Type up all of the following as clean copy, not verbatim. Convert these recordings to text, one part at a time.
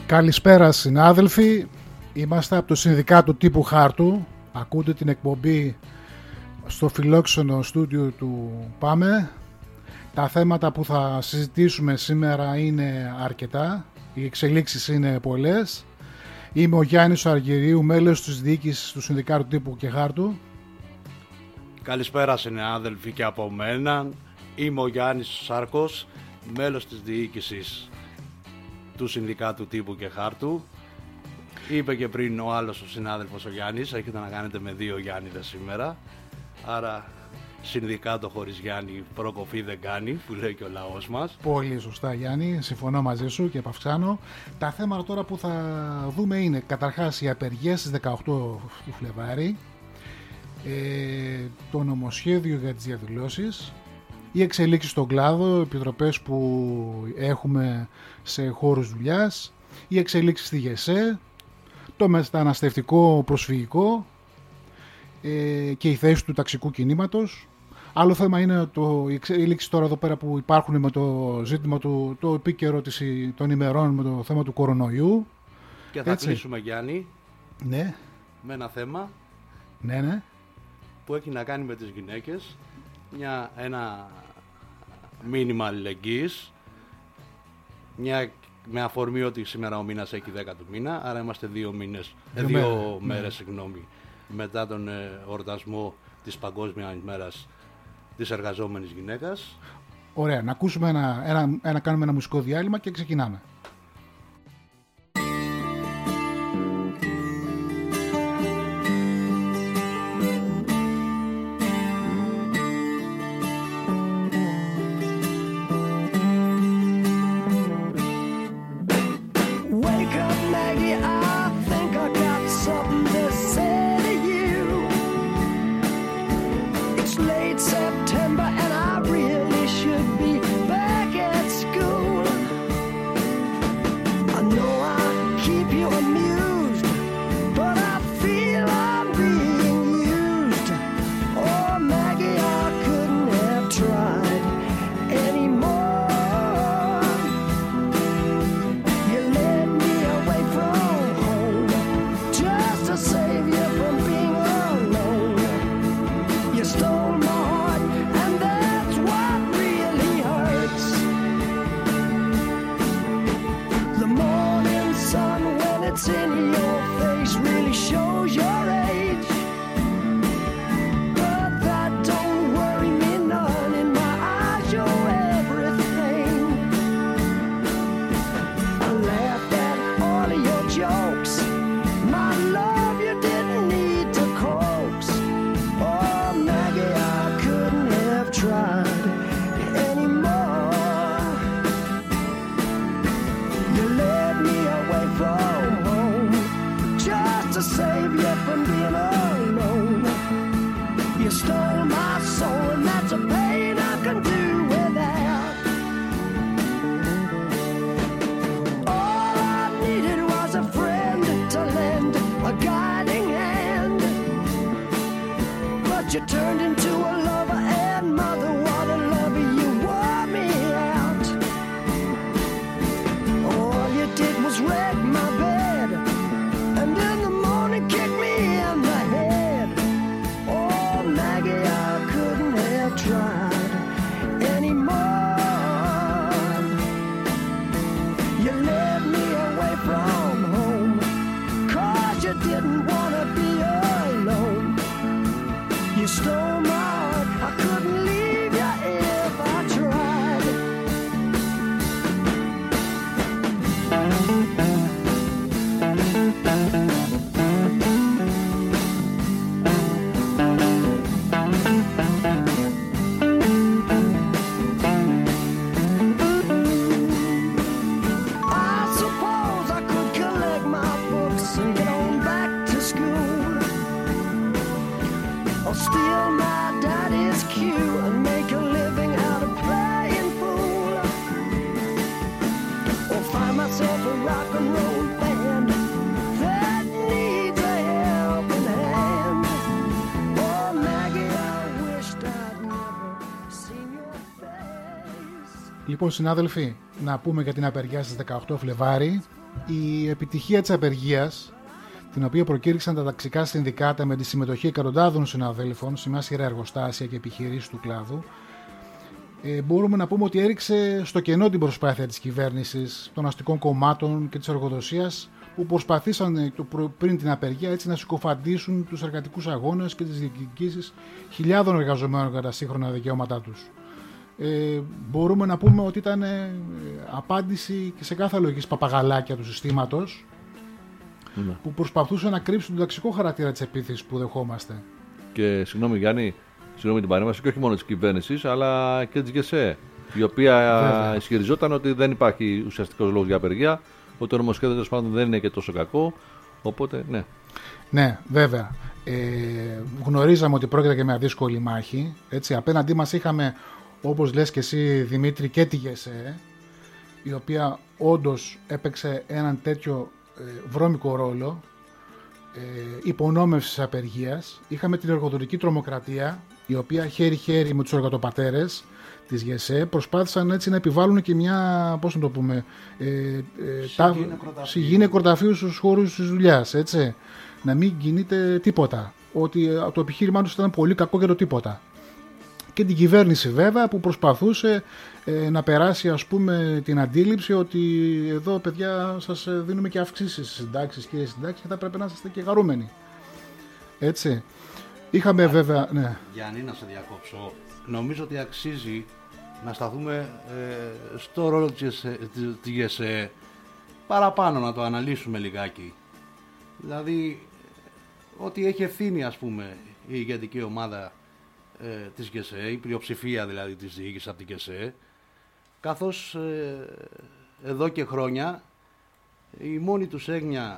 Καλησπέρα συνάδελφοι, είμαστε από το Συνδικάτο Τύπου Χάρτου. Ακούτε την εκπομπή στο φιλόξενο στούντιο του ΠΑΜΕ. Τα θέματα που θα συζητήσουμε σήμερα είναι αρκετά, οι εξελίξεις είναι πολλές. Είμαι ο Γιάννης Αργυρίου, μέλος της διοίκησης του Συνδικάτου Τύπου και Χάρτου. Καλησπέρα συνάδελφοι και από μένα. Είμαι ο Γιάννης Σάρκος, μέλος της διοίκησης του Συνδικάτου Τύπου και Χάρτου. Είπε και πριν ο άλλος ο συνάδελφος ο Γιάννης, έχετε να κάνετε με δύο Γιάννηδες σήμερα. Άρα συνδικάτο χωρίς Γιάννη προκοπή δεν κάνει, που λέει και ο λαός μας. Πολύ σωστά Γιάννη, συμφωνώ μαζί σου και επαυξάνω. Τα θέματα τώρα που θα δούμε είναι καταρχάς οι απεργίες στις 18 του Φλεβάρι, το νομοσχέδιο για τις διαδηλώσεις, οι εξελίξεις στον κλάδο, επιτροπές που έχουμε σε χώρους δουλειάς, οι εξελίξεις στη ΓΕΣΕ, το μεταναστευτικό προσφυγικό και η θέση του ταξικού κινήματος. Άλλο θέμα είναι οι εξελίξεις τώρα εδώ πέρα που υπάρχουν με το ζήτημα το επίκαιρο των ημερών με το θέμα του κορονοϊού. Και θα κλείσουμε, Γιάννη, ναι, με ένα θέμα ναι, που έχει να κάνει με τις γυναίκες, ένα μήνυμα αλληλεγγύης, με αφορμή ότι σήμερα ο μήνας έχει 10 του μήνα, άρα είμαστε δύο μέρες μετά τον εορτασμό της Παγκόσμιας ημέρας της εργαζόμενης γυναίκας. Ωραία, να ακούσουμε κάνουμε ένα μουσικό διάλειμμα και ξεκινάμε. Λοιπόν συνάδελφοι, να πούμε για την απεργία στις 18 Φλεβάρι. η επιτυχία της απεργίας, την οποία προκήρυξαν τα ταξικά συνδικάτα με τη συμμετοχή εκατοντάδων συναδέλφων σε μια σειρά εργοστάσια και επιχειρήσεις του κλάδου, μπορούμε να πούμε ότι έριξε στο κενό την προσπάθεια της κυβέρνησης, των αστικών κομμάτων και της εργοδοσίας, που προσπαθήσαν πριν την απεργία έτσι να συκοφαντήσουν τους εργατικούς αγώνες και τις διεκδικήσεις χιλιάδων εργαζομένων για τα σύγχρονα δικαιώματά τους. Μπορούμε να πούμε ότι ήταν απάντηση και σε κάθε λογική παπαγαλάκια του συστήματος, που προσπαθούσαν να κρύψουν τον ταξικό χαρακτήρα της επίθεσης που δεχόμαστε. Και συγγνώμη Γιάννη, συγγνώμη την παρέμβαση, και όχι μόνο της κυβέρνησης αλλά και της ΓΕΣΕ, η οποία ισχυριζόταν ότι δεν υπάρχει ουσιαστικός λόγος για απεργία, ότι το νομοσχέδιο τέλος πάντων δεν είναι και τόσο κακό. Οπότε, ναι. Ναι, βέβαια. Γνωρίζαμε ότι πρόκειται και μια δύσκολη μάχη. Έτσι, απέναντί μας είχαμε, όπως λες και εσύ Δημήτρη, και τη ΓΕΣΕ, η οποία όντως έπαιξε έναν τέτοιο βρώμικο ρόλο υπονόμευσης απεργίας. Είχαμε την εργοδοτική τρομοκρατία, η οποία χέρι-χέρι με τους εργατοπατέρες της ΓΕΣΕ προσπάθησαν έτσι να επιβάλλουν και μια, πώς να το πούμε, συγγύη κροταφείου στους χώρους της δουλειάς, έτσι. Να μην κινείται τίποτα. Ότι το επιχείρημά τους ήταν πολύ κακό για το τίποτα. Και την κυβέρνηση βέβαια που προσπαθούσε να περάσει, ας πούμε, την αντίληψη ότι εδώ παιδιά σας δίνουμε και αυξήσεις στις συντάξεις, κύριε συντάξεις, και θα πρέπει να είστε και χαρούμενοι. Έτσι. Είχαμε βέβαια... Ναι. Γιάννη, να σε διακόψω. Νομίζω ότι αξίζει να σταθούμε στο ρόλο της ΓΕΣΕ παραπάνω, να το αναλύσουμε λιγάκι. Δηλαδή, ότι έχει ευθύνη, ας πούμε, η ηγετική ομάδα της ΓΕΣΕ, η πλειοψηφία δηλαδή της διοίκησης από την ΓΕΣΕ, καθώς εδώ και χρόνια η μόνη τους έγνοια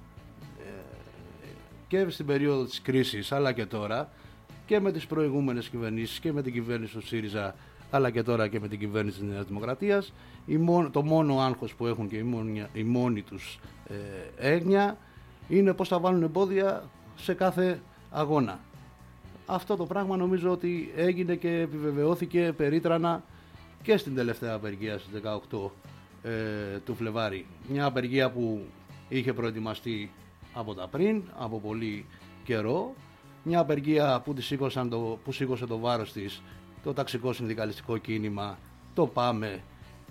και στην περίοδο της κρίσης αλλά και τώρα, και με τις προηγούμενες κυβερνήσεις και με την κυβέρνηση του ΣΥΡΙΖΑ αλλά και τώρα και με την κυβέρνηση της Νέας Δημοκρατίας, το μόνο άγχος που έχουν και η μόνη τους έγνοια είναι πώς θα βάλουν εμπόδια σε κάθε αγώνα. Αυτό το πράγμα νομίζω ότι έγινε και επιβεβαιώθηκε περίτρανα και στην τελευταία απεργία στις 18 του Φλεβάρι. Μια απεργία που είχε προετοιμαστεί από πολύ καιρό. Μια απεργία που σήκωσε το βάρος της το ταξικό συνδικαλιστικό κίνημα, το ΠΑΜΕ,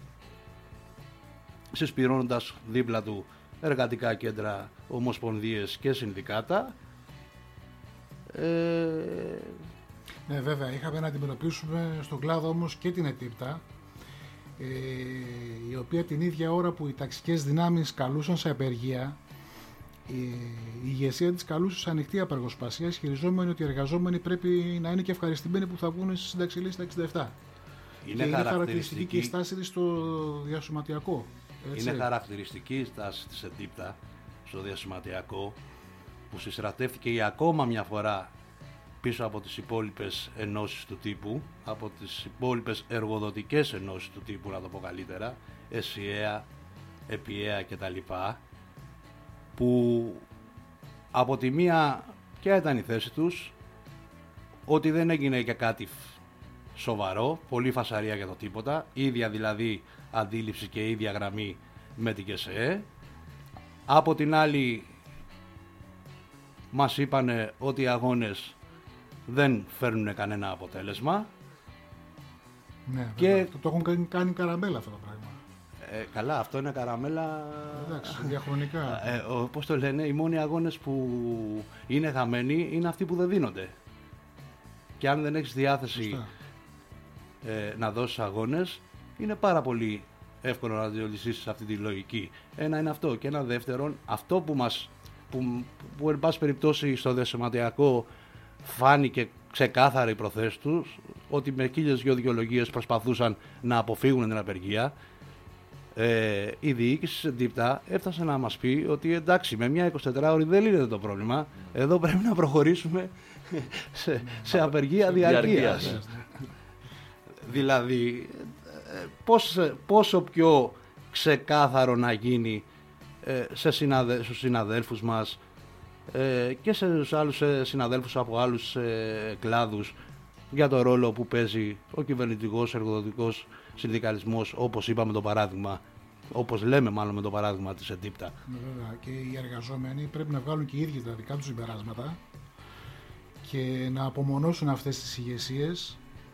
συσπηρώνοντας δίπλα του εργατικά κέντρα, ομοσπονδίες και συνδικάτα. Ναι, βέβαια, είχαμε να αντιμετωπίσουμε στον κλάδο όμως και την ΕΤΥΠΤΑ, η οποία την ίδια ώρα που οι ταξικές δυνάμεις καλούσαν σε απεργία, η ηγεσία της καλούσε σε ανοιχτή απεργοσπασία, ισχυριζόμενη ότι οι εργαζόμενοι πρέπει να είναι και ευχαριστημένοι που θα βγουν στη σύνταξη λίστα 67. Είναι χαρακτηριστική και η στάση της στο διασωματιακό. Είναι χαρακτηριστική η στάση της ΕΤΥΠΤΑ στο διασωματιακό, που συσσρατεύτηκε για ακόμα μια φορά πίσω από τις υπόλοιπες ενώσεις του τύπου, από τις υπόλοιπες εργοδοτικές ενώσεις του τύπου, να το πω καλύτερα, ΕΣΥΕΑ, ΕΠΙΕΑ κτλ., που από τη μία ποια ήταν η θέση τους, ότι δεν έγινε και κάτι σοβαρό, πολύ φασαρία για το τίποτα, ίδια δηλαδή αντίληψη και ίδια γραμμή με την ΚΕΣΕ. Από την άλλη μας είπανε ότι οι αγώνες δεν φέρνουν κανένα αποτέλεσμα. Ναι, και το έχουν κάνει καραμέλα αυτό το πράγμα. Καλά, αυτό είναι καραμέλα. Εντάξει, διαχρονικά. Πώς το λένε, οι μόνοι αγώνες που είναι χαμένοι είναι αυτοί που δεν δίνονται. Και αν δεν έχεις διάθεση να δώσεις αγώνες, είναι πάρα πολύ εύκολο να διολυστήσεις αυτή τη λογική. Ένα είναι αυτό. Και ένα δεύτερον, αυτό που εν πάση περιπτώσει στο διασωματιακό φάνηκε ξεκάθαρα η προθέση τους, ότι με 1002 δικαιολογίες προσπαθούσαν να αποφύγουν την απεργία. Η διοίκηση της ΕΤΥΠΤΑ έφτασε να μας πει ότι εντάξει, με μια 24ωρη δεν λύνεται το πρόβλημα, εδώ πρέπει να προχωρήσουμε σε απεργία διαρκείας. Δηλαδή, πόσο πιο ξεκάθαρο να γίνει στους συναδέλφους μας και σε άλλους συναδέλφους από άλλους κλάδους για το ρόλο που παίζει ο κυβερνητικός εργοδοτικός συνδικαλισμός, όπως είπαμε το παράδειγμα όπως λέμε μάλλον με το παράδειγμα της Εντύπτα. Βέβαια, και οι εργαζόμενοι πρέπει να βγάλουν και οι ίδιοι τα δικά τους συμπεράσματα και να απομονώσουν αυτές τις ηγεσίες.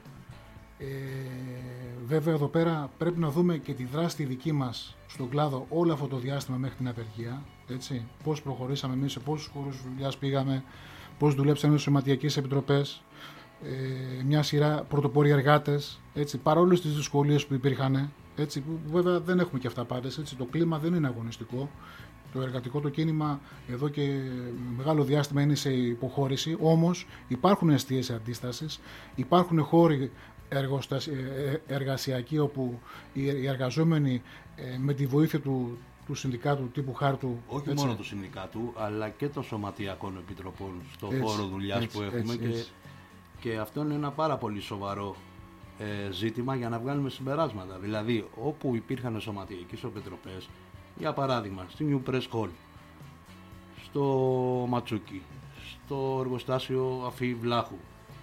Βέβαια εδώ πέρα πρέπει να δούμε και τη δράση τη δική μας στον κλάδο όλο αυτό το διάστημα μέχρι την απεργία, έτσι, πώς προχωρήσαμε εμείς, σε πόσους χώρους δουλειάς πήγαμε, πώς δουλέψαμε στις σωματιακές επιτροπές, μια σειρά πρωτοπόροι εργάτες, έτσι, παρόλες τις δυσκολίες που υπήρχαν, έτσι, που βέβαια δεν έχουμε και αυτά πάντες, έτσι, το κλίμα δεν είναι αγωνιστικό. Το εργατικό το κίνημα εδώ και μεγάλο διάστημα είναι σε υποχώρηση, όμως υπάρχουν εστίες αντίστασης, υπάρχουν χώροι εργασιακοί όπου οι εργαζόμενοι με τη βοήθεια του συνδικάτου τύπου Χάρτου. Όχι μόνο του συνδικάτου, αλλά και των σωματιακών επιτροπών στο χώρο δουλειάς που έχουμε και αυτό είναι ένα πάρα πολύ σοβαρό ζήτημα για να βγάλουμε συμπεράσματα. Δηλαδή, όπου υπήρχαν σωματιακές επιτροπές, για παράδειγμα, στη New Press Hall, στο Ματσούκι, στο εργοστάσιο Αφή Βλάχου,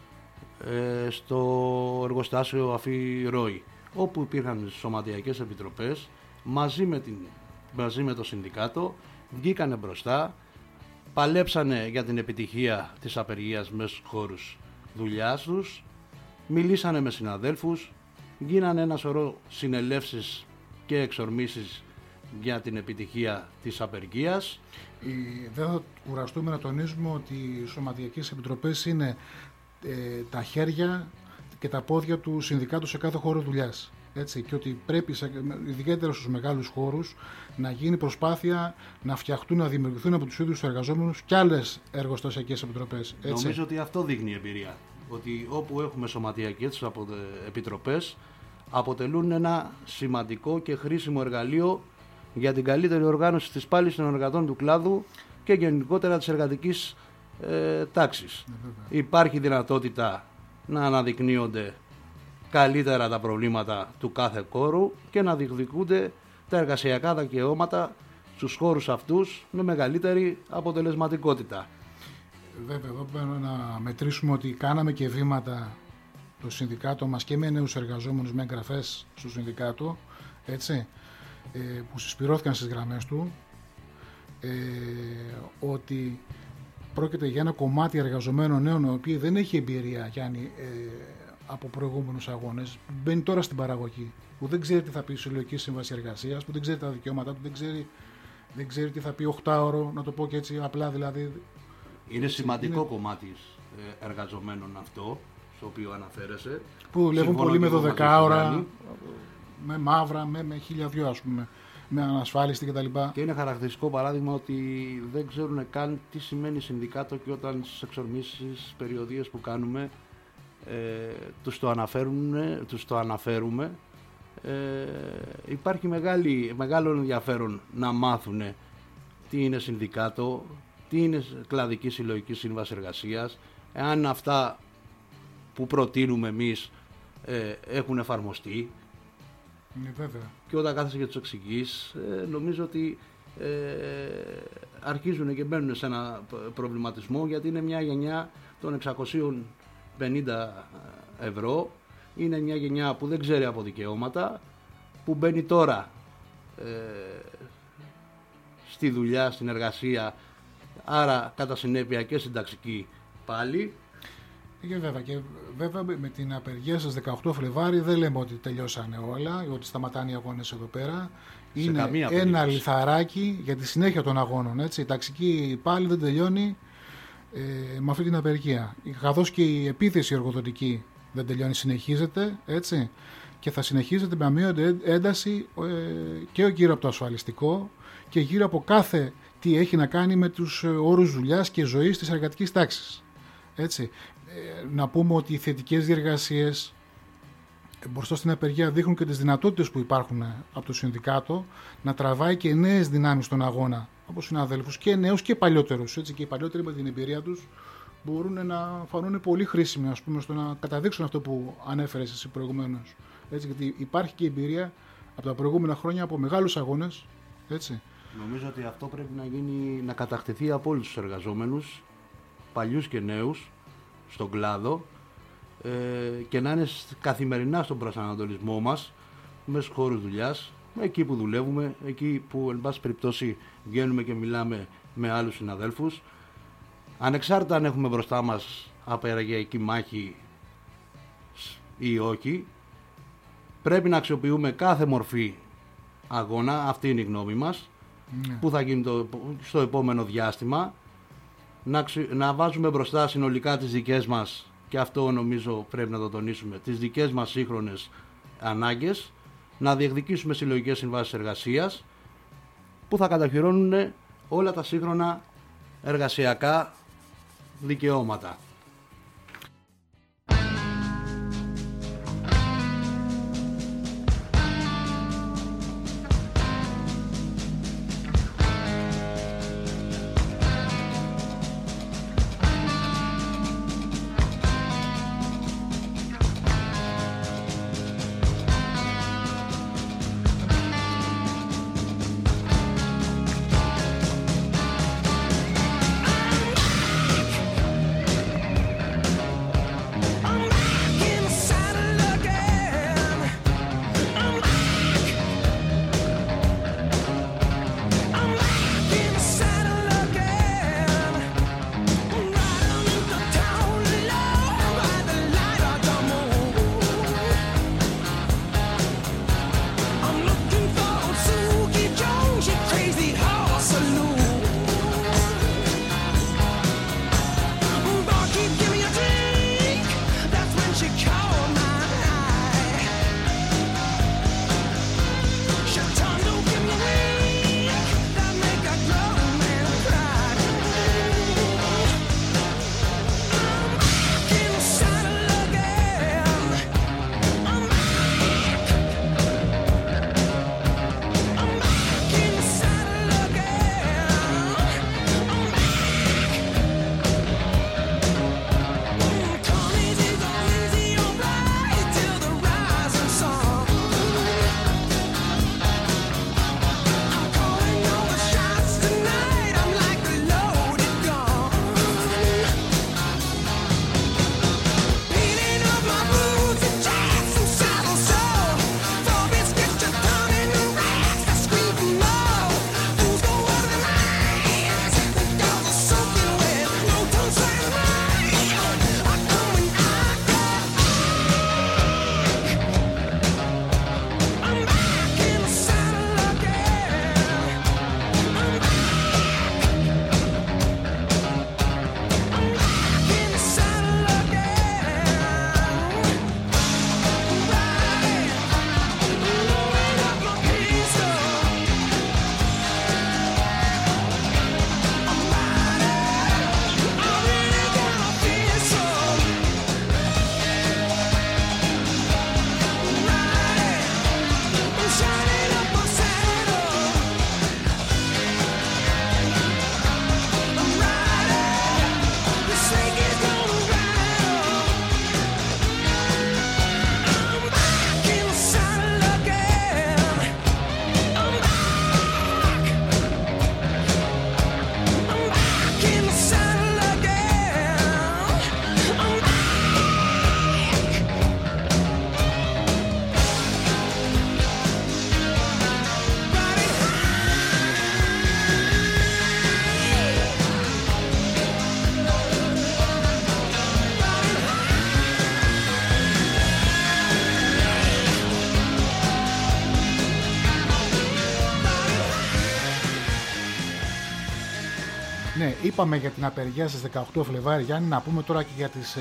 στο εργοστάσιο Αφή Ρόη, όπου υπήρχαν σωματιακές επιτροπές, μαζί με το συνδικάτο, βγήκανε μπροστά, παλέψανε για την επιτυχία της απεργίας μέσα στους χώρους δουλειάς τους, μιλήσανε με συναδέλφους, γίνανε ένα σωρό συνελεύσεις και εξορμήσεις για την επιτυχία της απεργίας. Δεν θα κουραστούμε να τονίζουμε ότι οι σωματιακές επιτροπές είναι τα χέρια και τα πόδια του συνδικάτου σε κάθε χώρο δουλειάς. Έτσι, και ότι πρέπει, ιδιαίτερα στους μεγάλους χώρους, να γίνει προσπάθεια να φτιαχτούν, να δημιουργηθούν από τους ίδιους τους εργαζόμενους και άλλες εργοστασιακές επιτροπές. Έτσι. Νομίζω ότι αυτό δείχνει η εμπειρία. Ότι όπου έχουμε σωματιακές επιτροπές, αποτελούν ένα σημαντικό και χρήσιμο εργαλείο για την καλύτερη οργάνωση της πάλης των εργατών του κλάδου και γενικότερα της εργατικής τάξης. Υπάρχει δυνατότητα να αναδεικνύονται καλύτερα τα προβλήματα του κάθε χώρου και να διεκδικούνται τα εργασιακά δικαιώματα στους χώρους αυτούς με μεγαλύτερη αποτελεσματικότητα. Βέβαια, εδώ πρέπει να μετρήσουμε ότι κάναμε και βήματα το συνδικάτο μας και με νέους εργαζόμενους με εγγραφές στο συνδικάτο, έτσι, που συσπηρώθηκαν στις γραμμές του, ότι πρόκειται για ένα κομμάτι εργαζομένων νέων, ο οποίος δεν έχει εμπειρία, Γιάννη, από προηγούμενους αγώνες, μπαίνει τώρα στην παραγωγή, που δεν ξέρει τι θα πει η συλλογική σύμβαση εργασίας, που δεν ξέρει τα δικαιώματά του, δεν ξέρει τι θα πει 8ωρο, να το πω και έτσι απλά δηλαδή. Είναι σημαντικό κομμάτι εργαζομένων αυτό, στο οποίο αναφέρεσαι. Που δουλεύουν πολύ με 12 ώρα, με μαύρα, με 1002 ας πούμε, με ανασφάλιστη κτλ. Και είναι χαρακτηριστικό παράδειγμα ότι δεν ξέρουν καν τι σημαίνει συνδικάτο και όταν στις εξορμήσεις περιοδίες που κάνουμε τους το αναφέρουμε. Υπάρχει μεγάλο ενδιαφέρον να μάθουν τι είναι συνδικάτο, τι είναι κλαδική συλλογική σύμβαση εργασίας, εάν αυτά που προτείνουμε εμείς έχουν εφαρμοστεί. Βέβαια. Και όταν κάθεσαι και τους εξηγείς, νομίζω ότι αρχίζουν και μπαίνουν σε ένα προβληματισμό, γιατί είναι μια γενιά των 650 ευρώ, είναι μια γενιά που δεν ξέρει από δικαιώματα, που μπαίνει τώρα στη δουλειά, στην εργασία, άρα κατά συνέπεια και συνταξική πάλι. Και βέβαια με την απεργία στις 18 Φλεβάρι δεν λέμε ότι τελειώσανε όλα, ότι σταματάνε οι αγώνες εδώ πέρα. Είναι ένα λιθαράκι για τη συνέχεια των αγώνων. Έτσι. Η ταξική πάλι δεν τελειώνει με αυτή την απεργία. Καθώς και η επίθεση εργοδοτική δεν τελειώνει, συνεχίζεται, έτσι, και θα συνεχίζεται με αμείωτη ένταση και γύρω από το ασφαλιστικό και γύρω από κάθε τι έχει να κάνει με τους όρους δουλειάς και ζωής της εργατικής τάξης. Έτσι. Να πούμε ότι οι θετικές διεργασίες μπροστά στην απεργία δείχνουν και τις δυνατότητες που υπάρχουν από το συνδικάτο να τραβάει και νέες δυνάμεις στον αγώνα από συναδέλφους και νέους και παλιότερους. Έτσι, και οι παλιότεροι με την εμπειρία τους μπορούν να φανούν πολύ χρήσιμοι, ας πούμε, στο να καταδείξουν αυτό που ανέφερες εσύ προηγουμένως. Έτσι, γιατί υπάρχει και εμπειρία από τα προηγούμενα χρόνια από μεγάλους αγώνες. Έτσι. Νομίζω ότι αυτό πρέπει να γίνει, να κατακτηθεί από όλους τους εργαζόμενους, παλιούς και νέους, στον κλάδο, και να είναι καθημερινά στον προσανατολισμό μας, μέσα στους χώρους δουλειάς, εκεί που δουλεύουμε, εκεί που εν πάση περιπτώσει βγαίνουμε και μιλάμε με άλλους συναδέλφους. Ανεξάρτητα αν έχουμε μπροστά μας απεργιακή μάχη ή όχι, πρέπει να αξιοποιούμε κάθε μορφή αγώνα, αυτή είναι η γνώμη μας, που θα γίνει στο επόμενο διάστημα, να βάζουμε μπροστά συνολικά τις δικές μας, και αυτό νομίζω πρέπει να το τονίσουμε, τις δικές μας σύγχρονες ανάγκες, να διεκδικήσουμε συλλογικές συμβάσεις εργασίας που θα κατοχυρώνουν όλα τα σύγχρονα εργασιακά δικαιώματα. Ναι, είπαμε για την απεργία στις 18 Φλεβάρι, Γιάννη, να πούμε τώρα και για τις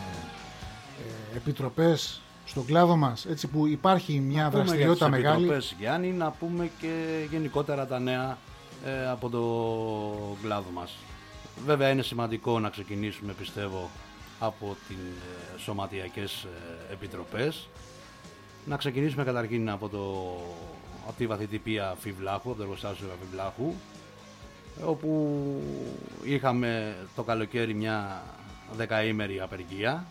επιτροπές στον κλάδο μας, έτσι που υπάρχει μια δραστηριότητα μεγάλη. Για τις επιτροπές, Γιάννη, να πούμε και γενικότερα τα νέα από το κλάδο μας. Βέβαια είναι σημαντικό να ξεκινήσουμε, πιστεύω, από τις σωματιακές επιτροπές. Να ξεκινήσουμε καταρχήν από τη βαθυτυπία Φιβλάχου, από το εργοστάσιο Φιβλάχου, όπου είχαμε το καλοκαίρι μια 10ημερη απεργία.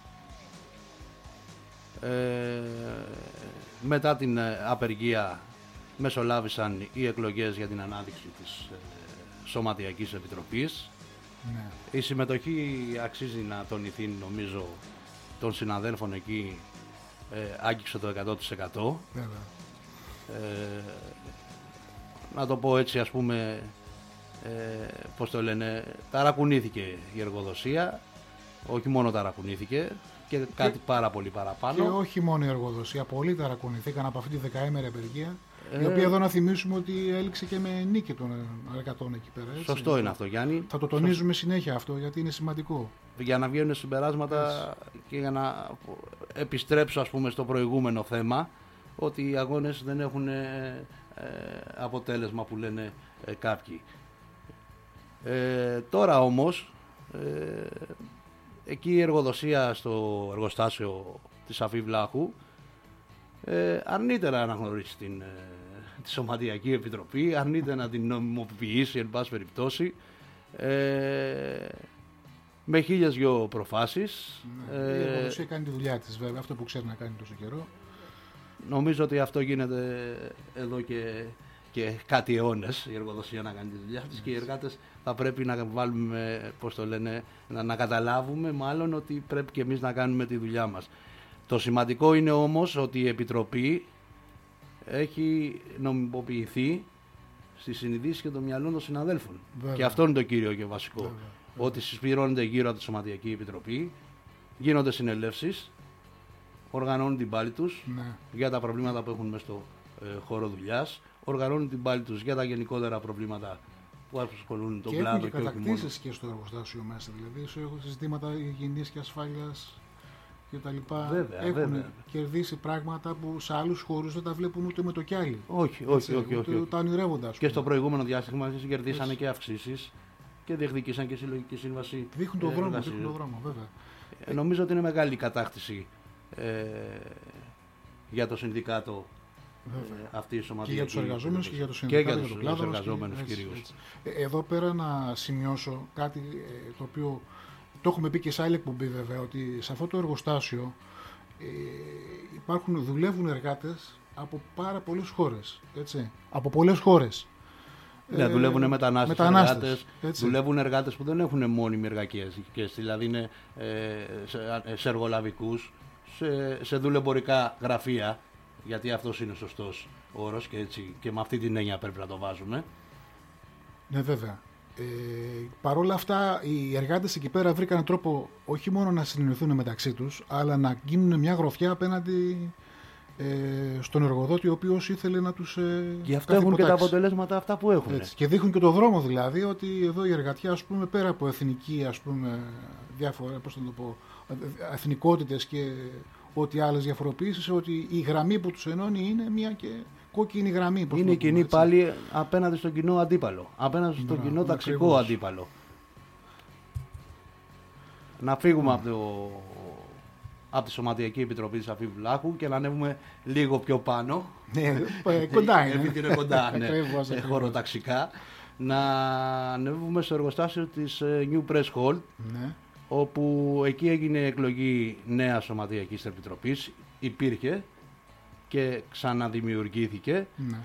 Μετά την απεργία μεσολάβησαν οι εκλογές για την ανάδειξη της Σωματιακής Επιτροπής. Ναι. Η συμμετοχή αξίζει να τονιθεί, νομίζω, των συναδέλφων εκεί, άγγιξε το 100%. Βέβαια. να το πω έτσι, ας πούμε, πώς το λένε, ταρακουνήθηκε η εργοδοσία, όχι μόνο ταρακουνήθηκε και κάτι πάρα πολύ παραπάνω. Και όχι μόνο η εργοδοσία, πολλοί ταρακουνηθήκαν από αυτή τη δεκαήμερη απεργία, η οποία εδώ να θυμίσουμε ότι έληξε και με νίκη των εργατών εκεί πέρα. Έτσι. Σωστό είναι αυτό, Γιάννη. Θα το τονίζουμε συνέχεια αυτό, γιατί είναι σημαντικό. Για να βγαίνουν συμπεράσματα και για να επιστρέψω, ας πούμε, στο προηγούμενο θέμα, ότι οι αγώνες δεν έχουν αποτέλεσμα που λένε κάποιοι. Τώρα όμως, εκεί η εργοδοσία στο εργοστάσιο της Αφή Βλάχου αρνείται να αναγνωρίσει τη Σωματιακή Επιτροπή, αρνείται να την νομιμοποιήσει, εν πάση περιπτώσει, με 1002 προφάσεις. Ναι, η εργοδοσία κάνει τη δουλειά της, βέβαια, αυτό που ξέρει να κάνει τόσο καιρό. Νομίζω ότι αυτό γίνεται εδώ και κάτι αιώνες, η εργοδοσία να κάνει τη δουλειά της, και οι εργάτες θα πρέπει να βάλουμε, πώς το λένε, να καταλάβουμε μάλλον ότι πρέπει και εμείς να κάνουμε τη δουλειά μας. Το σημαντικό είναι όμως ότι η Επιτροπή έχει νομιμοποιηθεί στη συνειδήση και το μυαλό των συναδέλφων. Βέβαια. Και αυτό είναι το κύριο και βασικό. Βέβαια. Ότι συσπηρώνεται γύρω από τη Σωματιακή Επιτροπή, γίνονται συνελεύσεις, οργανώνουν την πάλη τους για τα προβλήματα που έχουν μέσα στο χώρο δουλειάς, οργανώνουν την πάλη τους για τα γενικότερα προβλήματα που απασχολούν τον κλάδο. Και έχουν και κατακτήσεις και στο εργοστάσιο μέσα, δηλαδή σε ζητήματα υγιεινής και ασφάλειας και τα λοιπά. Βέβαια, έχουν κερδίσει πράγματα που σε άλλους χώρους δεν τα βλέπουν ούτε με το κιάλι. Όχι. Τα ονειρεύονται. Και στο προηγούμενο διάστημα κερδίσανε και αυξήσεις και διεκδικήσαν και συλλογική σύμβαση. Δείχνουν τον δρόμο, βέβαια. Νομίζω ότι είναι μεγάλη κατάκτηση για το συνδικάτο αυτή η σωματική. Και για τους εργαζόμενους και για το συνδικάτο. Και για τους εργαζόμενους κυρίως. Εδώ πέρα να σημειώσω κάτι το οποίο το έχουμε πει και σε άλλη εκπομπή, βέβαια, ότι σε αυτό το εργοστάσιο δουλεύουν εργάτες από πάρα πολλές χώρες. Έτσι. Από πολλές χώρες. Ναι, δουλεύουν μετανάστες εργάτες, δουλεύουν εργάτες που δεν έχουν μόνιμη εργασία, δηλαδή είναι σε εργολαβικούς, σε δουλεμπορικά γραφεία, γιατί αυτός είναι σωστός όρος και έτσι και με αυτή την έννοια πρέπει να το βάζουμε. Ναι, βέβαια. Παρ' όλα αυτά, οι εργάτες εκεί πέρα βρήκαν τρόπο όχι μόνο να συνεννοηθούν μεταξύ τους, αλλά να γίνουν μια γροφιά απέναντι στον εργοδότη, ο οποίος ήθελε να τους και αυτό έχουν και τα αποτελέσματα αυτά που έχουν. Έτσι. Και δείχνουν και το δρόμο, δηλαδή, ότι εδώ η εργατιά, ας πούμε, πέρα από εθνική, ας πούμε, διάφορα, πώς θα το πω, εθνικότητες και ό,τι άλλες διαφοροποιήσεις, ότι η γραμμή που τους ενώνει είναι μια και κόκκινη γραμμή. Είναι κοινή πάλι απέναντι στον κοινό αντίπαλο, απέναντι στον κοινό ταξικό αντίπαλο. Να φύγουμε από τη Σωματιακή Επιτροπή της Αφή Βλάχου και να ανέβουμε λίγο πιο πάνω. Ναι, κοντά είναι. Επειδή είναι κοντά, χωροταξικά. Να ανέβουμε στο εργοστάσιο της New Press Hall, όπου εκεί έγινε εκλογή νέα Σωματιακής Επιτροπής. Υπήρχε και ξαναδημιουργήθηκε.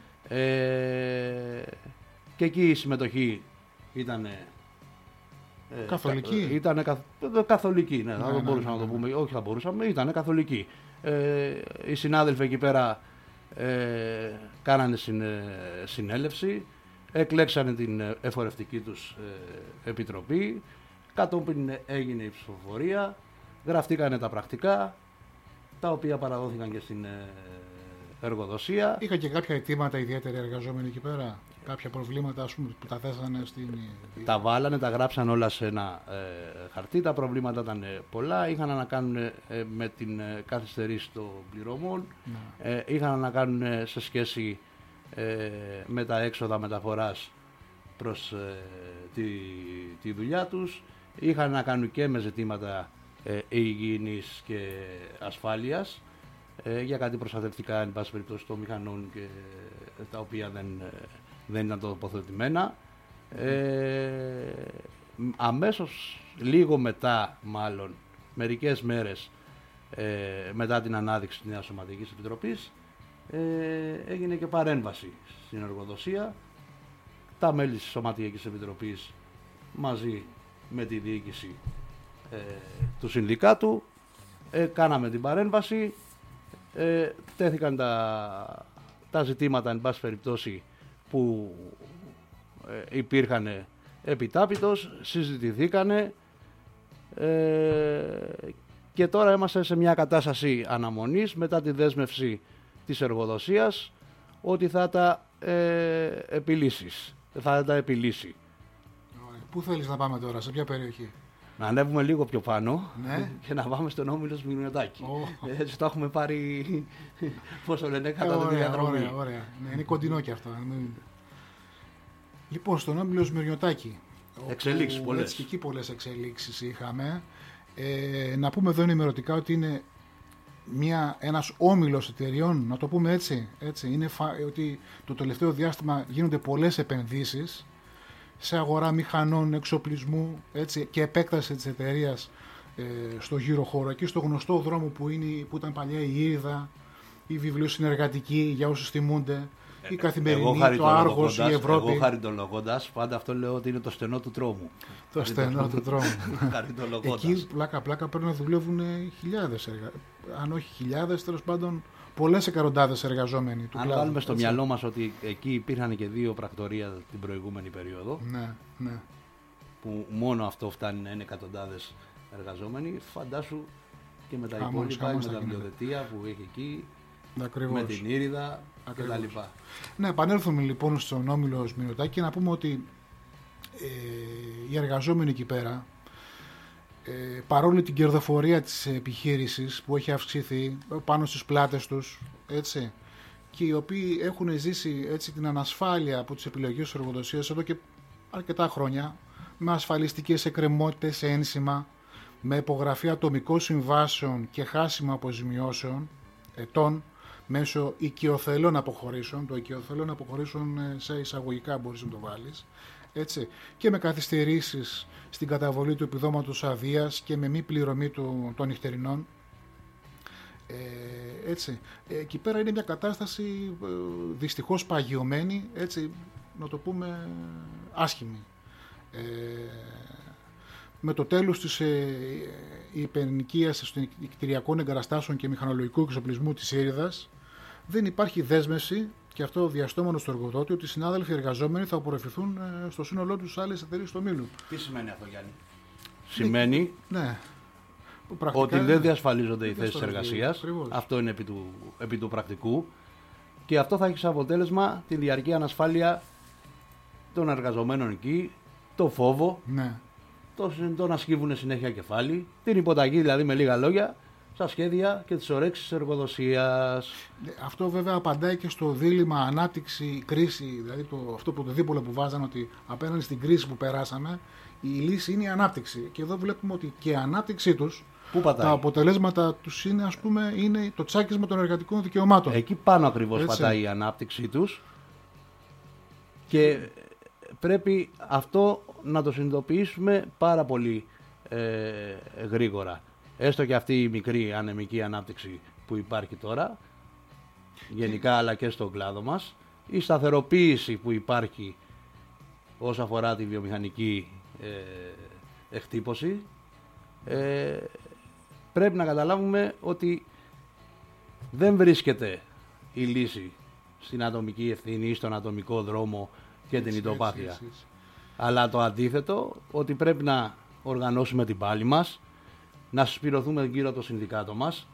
Και εκεί η συμμετοχή ήταν καθολική. Ήταν καθολική, ναι, δεν μπορούσαμε να το πούμε. Όχι, θα μπορούσαμε, ήταν καθολική. Οι συνάδελφοι εκεί πέρα κάνανε συνέλευση, εκλέξανε την εφορευτική τους επιτροπή, κατόπιν έγινε η ψηφοφορία, γραφτήκανε τα πρακτικά, τα οποία παραδόθηκαν και στην εργοδοσία. Είχα και κάποια αιτήματα ιδιαίτερα εργαζόμενοι εκεί πέρα, κάποια προβλήματα, ας πούμε, που τα θέσανε στην... Τα βάλανε, τα γράψαν όλα σε ένα χαρτί, τα προβλήματα ήταν πολλά, είχαν να κάνουν με την καθυστερήση των πληρωμών, είχαν να κάνουν σε σχέση με τα έξοδα μεταφοράς προς τη δουλειά τους, είχαν να κάνουν και με ζητήματα υγιεινής και ασφάλειας, για κάτι προστατευτικά, εν πάση περιπτώσει, των μηχανών και τα οποία δεν ήταν τοποθετημένα. Αμέσως, λίγο μετά, μάλλον, μερικές μέρες μετά την ανάδειξη της Νέας Σωματικής Επιτροπής, έγινε και παρέμβαση στην εργοδοσία. Τα μέλη της Σωματικής Επιτροπής μαζί με τη διοίκηση του συνδικάτου κάναμε την παρέμβαση, τέθηκαν τα τα ζητήματα, εν πάση περιπτώσει, που υπήρχαν επιτάπητος, συζητηθήκανε και τώρα είμαστε σε μια κατάσταση αναμονής μετά τη δέσμευση της εργοδοσίας ότι θα τα επιλύσει. Πού θέλεις να πάμε τώρα, σε ποια περιοχή? Να ανέβουμε λίγο πιο πάνω, ναι, και να πάμε στον Όμιλο Σμυρνιωτάκη. Έτσι το έχουμε πάρει, πώς το λένε, κατά τη διαδρομή. Ωραία. Ναι, είναι κοντινό και αυτό. Λοιπόν, στον Όμιλο Σμυρνιωτάκη. Εξελίξεις πολλές. Έτσι, και εκεί πολλές εξελίξεις είχαμε. Να πούμε εδώ ενημερωτικά ότι είναι ένας όμιλος εταιριών, να το πούμε έτσι. Είναι ότι το τελευταίο διάστημα γίνονται πολλές επενδύσεις σε αγορά μηχανών, εξοπλισμού, έτσι, και επέκταση της εταιρείας στο γύρο χώρο, εκεί στο γνωστό δρόμο που ήταν παλιά η Ήριδα, η βιβλιοσυνεργατική για όσους θυμούνται, η Καθημερινή, το Άργος, η Ευρώπη. Εγώ χαριτολογώντας, πάντα αυτό λέω ότι είναι το στενό του τρόμου. Το στενό του τρόμου. Εκεί πλάκα πρέπει να δουλεύουν χιλιάδες, αν όχι χιλιάδες, τέλος πάντων πολλές εκατοντάδες εργαζόμενοι του κλάδου. Αν βάλουμε στο μυαλό μας ότι εκεί υπήρχαν και 2 πρακτορεία την προηγούμενη περίοδο, ναι. που μόνο αυτό φτάνει να είναι εκατοντάδες εργαζόμενοι, φαντάσου και με τα υπόλοιπα, με τα βιβλιοθετία που έχει εκεί, ακριβώς, με την Ήριδα κτλ. Ναι, επανέλθουμε λοιπόν στον Όμιλο Σμυρνιωτάκη και να πούμε ότι οι εργαζόμενοι εκεί πέρα, παρόλη την κερδοφορία της επιχείρησης που έχει αυξηθεί πάνω στις πλάτες τους, έτσι, και οι οποίοι έχουν ζήσει, έτσι, την ανασφάλεια από τις επιλογές της εργοδοσίας εδώ και αρκετά χρόνια, με ασφαλιστικές εκκρεμότητες ένσημα, με υπογραφή ατομικών συμβάσεων και χάσιμα αποζημιώσεων ετών μέσω οικειοθελών αποχωρήσεων. Το οικειοθελών αποχωρήσεων σε εισαγωγικά μπορείς να το βάλεις, έτσι, και με καθυστερήσεις στην καταβολή του επιδόματος αδείας και με μη πληρωμή των νυχτερινών. Έτσι. Εκεί πέρα είναι μια κατάσταση δυστυχώς παγιωμένη, έτσι, να το πούμε άσχημη. Με το τέλος της υπερνοικίασης των κτηριακών εγκαταστάσεων και μηχανολογικού εξοπλισμού της Ήριδας, δεν υπάρχει δέσμευση, και αυτό διαστόμανο στο εργοδότη, ότι οι συνάδελφοι εργαζόμενοι θα απορροφηθούν στο σύνολό τους άλλες εταιρείες του ομίλου. Τι σημαίνει αυτό, Γιάννη? Σημαίνει ότι δεν διασφαλίζονται οι θέσεις εργασίας. Αυτό είναι επί του πρακτικού, και αυτό θα έχει σαν αποτέλεσμα τη διαρκή ανασφάλεια των εργαζομένων εκεί, το φόβο, το να σκύβουν συνέχεια κεφάλι, την υποταγή δηλαδή, με λίγα λόγια, στα σχέδια και τις ορέξεις της εργοδοσίας. Αυτό βέβαια απαντάει και στο δίλημμα ανάπτυξη-κρίση, δηλαδή αυτό το δίπολο που βάζανε, ότι απέναντι στην κρίση που περάσαμε, η λύση είναι η ανάπτυξη. Και εδώ βλέπουμε ότι και η ανάπτυξή τους, τα αποτελέσματα τους είναι, ας πούμε, είναι το τσάκισμα των εργατικών δικαιωμάτων. Εκεί πάνω ακριβώς πατάει η ανάπτυξή τους, και πρέπει αυτό να το συνειδητοποιήσουμε πάρα πολύ γρήγορα. Έστω και αυτή η μικρή ανεμική ανάπτυξη που υπάρχει τώρα, γενικά, αλλά και στον κλάδο μας, η σταθεροποίηση που υπάρχει όσον αφορά τη βιομηχανική εκτύπωση, πρέπει να καταλάβουμε ότι δεν βρίσκεται η λύση στην ατομική ευθύνη ή στον ατομικό δρόμο και την ητοπάθεια. Αλλά το αντίθετο, ότι πρέπει να οργανώσουμε την πάλη μας, να συσπηρωθούμε γύρω από το συνδικάτο μας,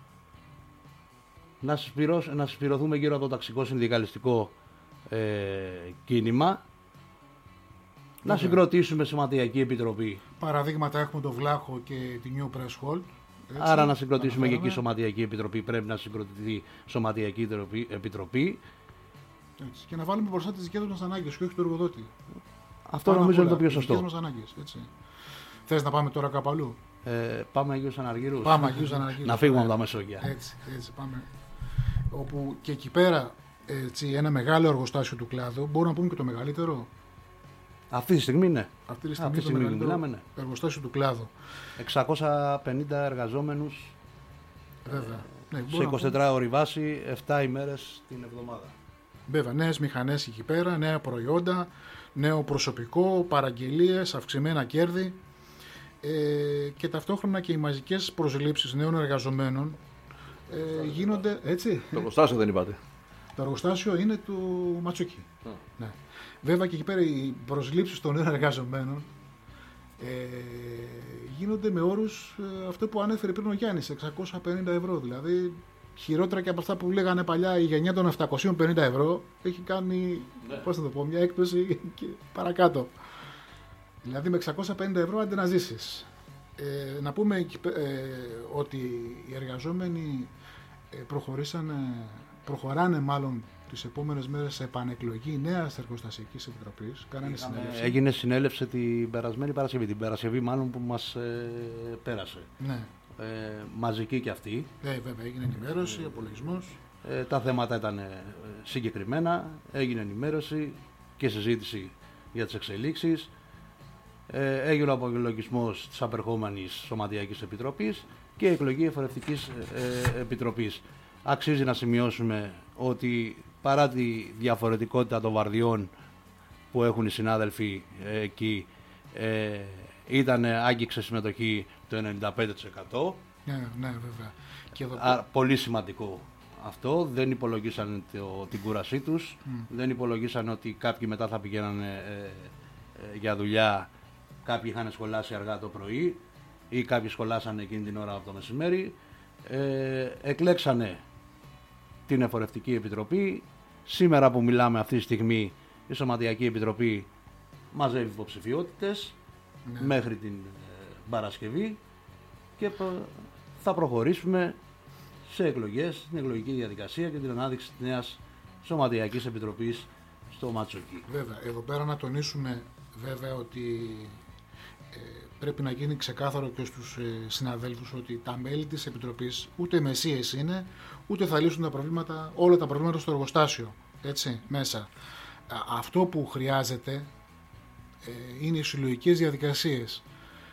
να συσπηρωθούμε γύρω από το ταξικό συνδικαλιστικό κίνημα, να συγκροτήσουμε σωματιακή επιτροπή. Παραδείγματα έχουμε το Βλάχο και τη New Press Hall. Έτσι, άρα να συγκροτήσουμε και εκεί σωματιακή επιτροπή, πρέπει να συγκροτηθεί σωματιακή επιτροπή. Έτσι. Και να βάλουμε μπροστά τις δικές μας ανάγκες και όχι του εργοδότη. Αυτό νομίζω είναι το πιο σωστό. Τις δικές μας ανάγκες, έτσι. Θες να πάμε τώρα κάπου αλλού? Πάμε Αγίους Αναργύρους. Πάμε Αγίους Αναργύρους. Να φύγουμε από τα Μεσόγεια. Έτσι πάμε. Όπου και εκεί πέρα, έτσι, ένα μεγάλο εργοστάσιο του κλάδου, μπορούμε να πούμε και το μεγαλύτερο. Αυτή τη στιγμή ναι. Αυτή τη στιγμή το μεγαλύτερο μιλάμε, εργοστάσιο του κλάδου. 650 εργαζόμενους. Βέβαια. Σε 24 ώρη βάση, 7 ημέρες την εβδομάδα. Βέβαια, νέες μηχανές εκεί πέρα, νέα προϊόντα, νέο προσωπικό, παραγγελίες, αυξημένα κέρδη, και ταυτόχρονα και οι μαζικές προσλήψεις νέων εργαζομένων γίνονται, έτσι. Το εργοστάσιο δεν είπατε. Το εργοστάσιο είναι του Ματσούκη. Ναι. Βέβαια και εκεί πέρα οι προσλήψεις των νέων εργαζομένων γίνονται με όρους αυτό που ανέφερε πριν ο Γιάννης, 650 ευρώ. Δηλαδή χειρότερα και από αυτά που λέγανε παλιά η γενιά των 750 ευρώ έχει κάνει, πώς να το πω, μια έκπτωση και παρακάτω. Δηλαδή με 650 ευρώ άντε να ζήσεις. Να πούμε ότι οι εργαζόμενοι προχωράνε μάλλον τις επόμενες μέρες σε επανεκλογή νέας εργοστασιακής επιτροπής. Κάνανε συνέλευση. Έγινε συνέλευση την περασμένη Παρασκευή, την Παρασκευή μάλλον που μας πέρασε. Ναι. Μαζική και αυτή. Βέβαια έγινε ενημέρωση, απολογισμός. Τα θέματα ήταν συγκεκριμένα, έγινε ενημέρωση και συζήτηση για τις εξελίξεις. Έγινε ο απολογισμός της απερχόμενης Σωματιακής Επιτροπής και η εκλογή Εφορευτικής Επιτροπής. Αξίζει να σημειώσουμε ότι παρά τη διαφορετικότητα των βαρδιών που έχουν οι συνάδελφοι εκεί, άγγιξε συμμετοχή το 95%. Ναι, βέβαια. Και εδώ... Πολύ σημαντικό αυτό. Δεν υπολογίσαν την κούρασή τους, δεν υπολογίσαν ότι κάποιοι μετά θα πηγαίνανε για δουλειά, κάποιοι είχαν σχολάσει αργά το πρωί ή κάποιοι σχολάσαν εκείνη την ώρα από το μεσημέρι. Εκλέξανε την Εφορευτική Επιτροπή. Σήμερα που μιλάμε αυτή τη στιγμή η Σωματιακή Επιτροπή μαζεύει υποψηφιότητες μέχρι την Παρασκευή και θα προχωρήσουμε σε εκλογές, την εκλογική διαδικασία και την ανάδειξη της νέας Σωματιακής Επιτροπής στο Ματσούκι. Βέβαια, εδώ πέρα να τονίσουμε βέβαια ότι πρέπει να γίνει ξεκάθαρο και στους συναδέλφους ότι τα μέλη της Επιτροπής ούτε μεσίες είναι, ούτε θα λύσουν όλα τα προβλήματα στο εργοστάσιο, έτσι, μέσα. Αυτό που χρειάζεται είναι οι συλλογικές διαδικασίες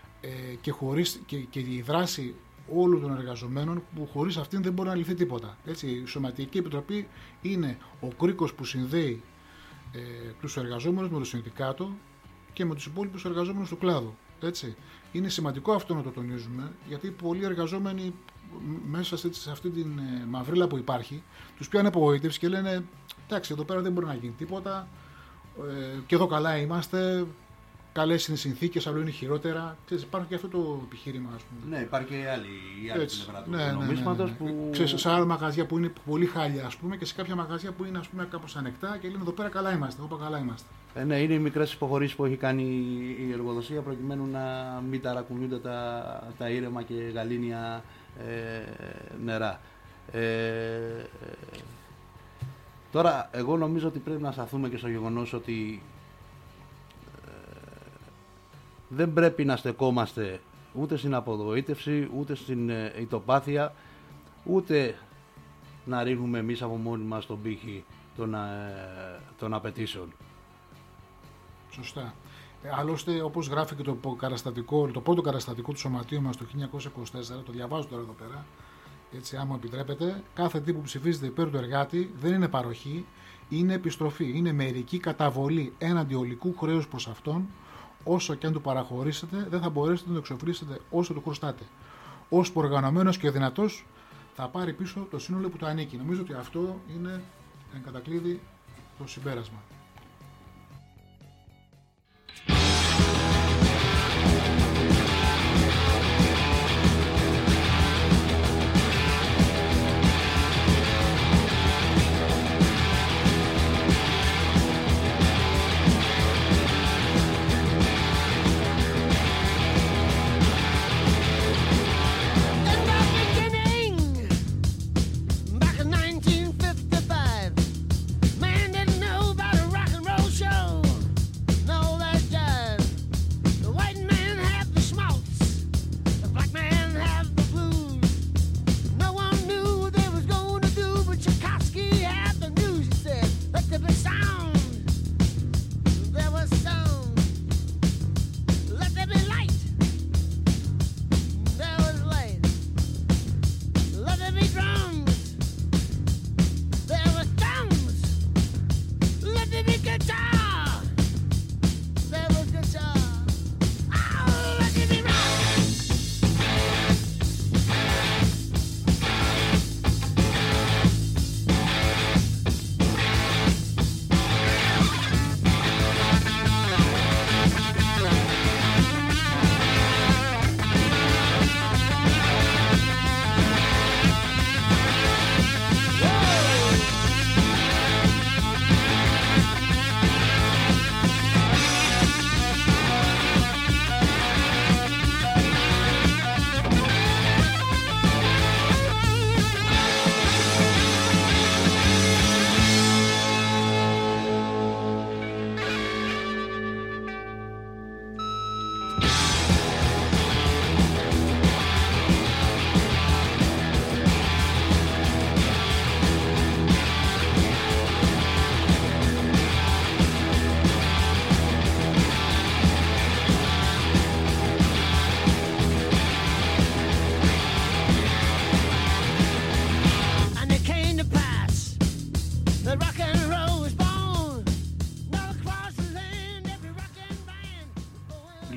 και η δράση όλων των εργαζομένων, που χωρίς αυτήν δεν μπορεί να λυθεί τίποτα. Έτσι, η Σωματική Επιτροπή είναι ο κρίκος που συνδέει τους εργαζόμενους με το συνδικάτο και με τους υπόλοιπους εργαζόμενους του κλάδου. Έτσι. Είναι σημαντικό αυτό να το τονίζουμε, γιατί πολλοί εργαζόμενοι μέσα σε αυτή την μαυρίλα που υπάρχει τους πιάνει απογοήτευση και λένε εντάξει, εδώ πέρα δεν μπορεί να γίνει τίποτα και εδώ καλά είμαστε, καλές είναι οι συνθήκες, άλλο είναι χειρότερα. Υπάρχει και αυτό το επιχείρημα, ας πούμε. Ναι, υπάρχει και η άλλη πλευρά του νομίσματος. Που... Ξέρεις, σε άλλα μαγαζιά που είναι πολύ χάλια, ας πούμε, και σε κάποια μαγαζιά που είναι, ας πούμε, κάπως ανεκτά και λένε εδώ πέρα καλά είμαστε, εδώ καλά είμαστε. Ναι, είναι οι μικρές υποχωρήσεις που έχει κάνει η εργοδοσία προκειμένου να μην ταρακουνούνται τα ήρεμα και γαλήνια νερά. Τώρα, εγώ νομίζω ότι πρέπει να σταθούμε και στο γεγονός ότι δεν πρέπει να στεκόμαστε ούτε στην απογοήτευση, ούτε στην ητοπάθεια, ούτε να ρίχνουμε εμείς από μόνοι μας τον πύχη των απαιτήσεων. Σωστά. Άλλωστε, όπως γράφει και το πρώτο καραστατικό του σωματείου μας το 1924, το διαβάζω τώρα εδώ πέρα, έτσι, αν μου επιτρέπετε, κάθε τι που ψηφίζεται υπέρ του εργάτη δεν είναι παροχή, είναι επιστροφή, είναι μερική καταβολή έναντι ολικού χρέους προς αυτόν. Όσο και αν του παραχωρήσετε, δεν θα μπορέσετε να το εξοφλήσετε όσο του χρωστάτε. Όσο οργανωμένος και δυνατός θα πάρει πίσω το σύνολο που του ανήκει. Νομίζω ότι αυτό είναι εν κατακλείδη το συμπέρασμα. Back in 1955, man didn't know about a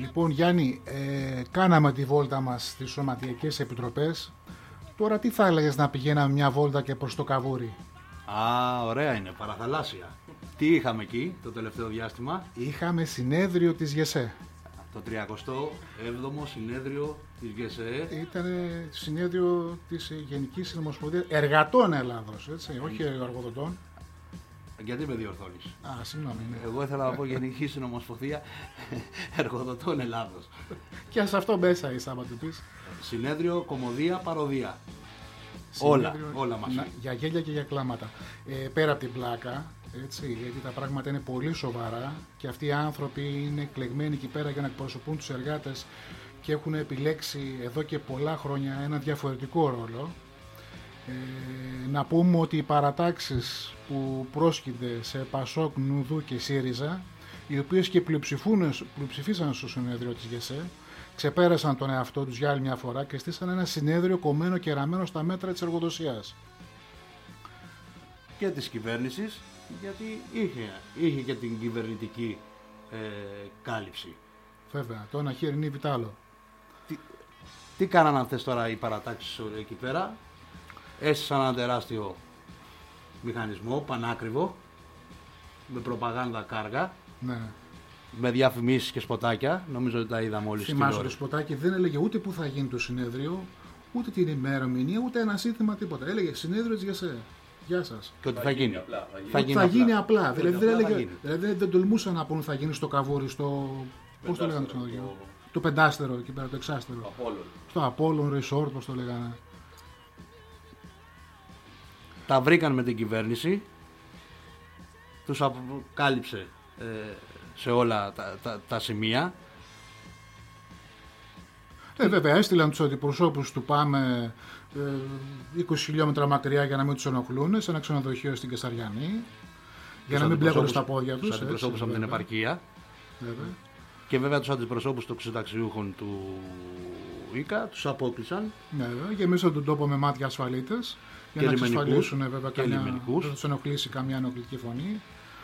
Λοιπόν, Γιάννη, κάναμε τη βόλτα μας στις σωματιακές επιτροπές. Τώρα τι θα έλεγες να πηγαίναμε μια βόλτα και προς το Καβούρι? Α, ωραία είναι, παραθαλάσσια. Τι είχαμε εκεί το τελευταίο διάστημα? Είχαμε συνέδριο της ΓΕΣΕ. Το 37ο συνέδριο της ΓΕΣΕ. Ήταν συνέδριο της Γενικής Συνομοσπονδίας Εργατών Ελλάδος, έτσι, όχι εργοδοτών. Γιατί με διορθώνεις? Α, συγγνώμη. Ναι. Εγώ ήθελα να πω Γενική Συνομοσπονδία Εργοδοτών Ελλάδος. Και σε αυτό μέσα είσαι, άμα του πεις. Συνέδριο, κωμωδία, παροδία. Συνέδριο, όλα μαζί. Για γέλια και για κλάματα. Πέρα από την πλάκα, έτσι, γιατί τα πράγματα είναι πολύ σοβαρά και αυτοί οι άνθρωποι είναι κλεγμένοι εκεί πέρα για να εκπροσωπούν τους εργάτες και έχουν επιλέξει εδώ και πολλά χρόνια ένα διαφορετικό ρόλο. Να πούμε ότι οι παρατάξεις που πρόσκειται σε Πασόκ, Νουδού και ΣΥΡΙΖΑ, οι οποίες και πλειοψηφίσαν στο συνέδριο της ΓΕΣΕ, ξεπέρασαν τον εαυτό τους για άλλη μια φορά και στήσαν ένα συνέδριο κομμένο και ραμμένο στα μέτρα της εργοδοσίας. Και της κυβέρνησης, γιατί είχε και την κυβερνητική κάλυψη. Βέβαια, το ένα χέρι νύβει τ' άλλο. Τι κάνανε αυτές τώρα οι παρατάξεις εκεί πέρα? Έστησαν ένα τεράστιο μηχανισμό, πανάκριβο, με προπαγάνδα κάργα, Ναι. με διαφημίσεις και σποτάκια. Νομίζω ότι τα είδαμε όλοι στην Θυμάσαι ώρα. το σποτάκι δεν έλεγε ούτε που θα γίνει το συνέδριο, ούτε την ημερομηνία, ούτε ένα σύνθημα, τίποτα. Έλεγε συνέδριο της ΓΕΣΕ. Γεια σας. Και ότι θα γίνει. Θα γίνει απλά. Δηλαδή, απλά θα δεν γίνει. δεν τολμούσαν να πούν θα γίνει στο Καβούρι, στο. Πώς το λέγανε το ξενοδοχείο? Το πεντάστερο εκεί πέρα, το εξάστερο. Στο Απόλλων Resort, πώς το λέγανε. Τα βρήκαν με την κυβέρνηση, τους αποκάλυψε σε όλα τα σημεία. Βέβαια, έστειλαν τους αντιπροσώπους του Πάμε 20 χιλιόμετρα μακριά για να μην τους ενοχλούν, σε ένα ξενοδοχείο στην Κεσαριανή, για να μην μπλέκονται στα πόδια τους. Τους αντιπροσώπους από την επαρχία. Βέβαια. Και βέβαια τους αντιπροσώπους των συνταξιούχων του ΙΚΑ τους απόκλεισαν. Ναι, βέβαια, γεμίσαν τον τόπο με μάτια ασφαλίτες για Και να λιμενικούς, εξασφαλίσουν βέβαια και δεν λιμενικούς. θα τους ενοχλήσει καμιά ενοχλητική φωνή.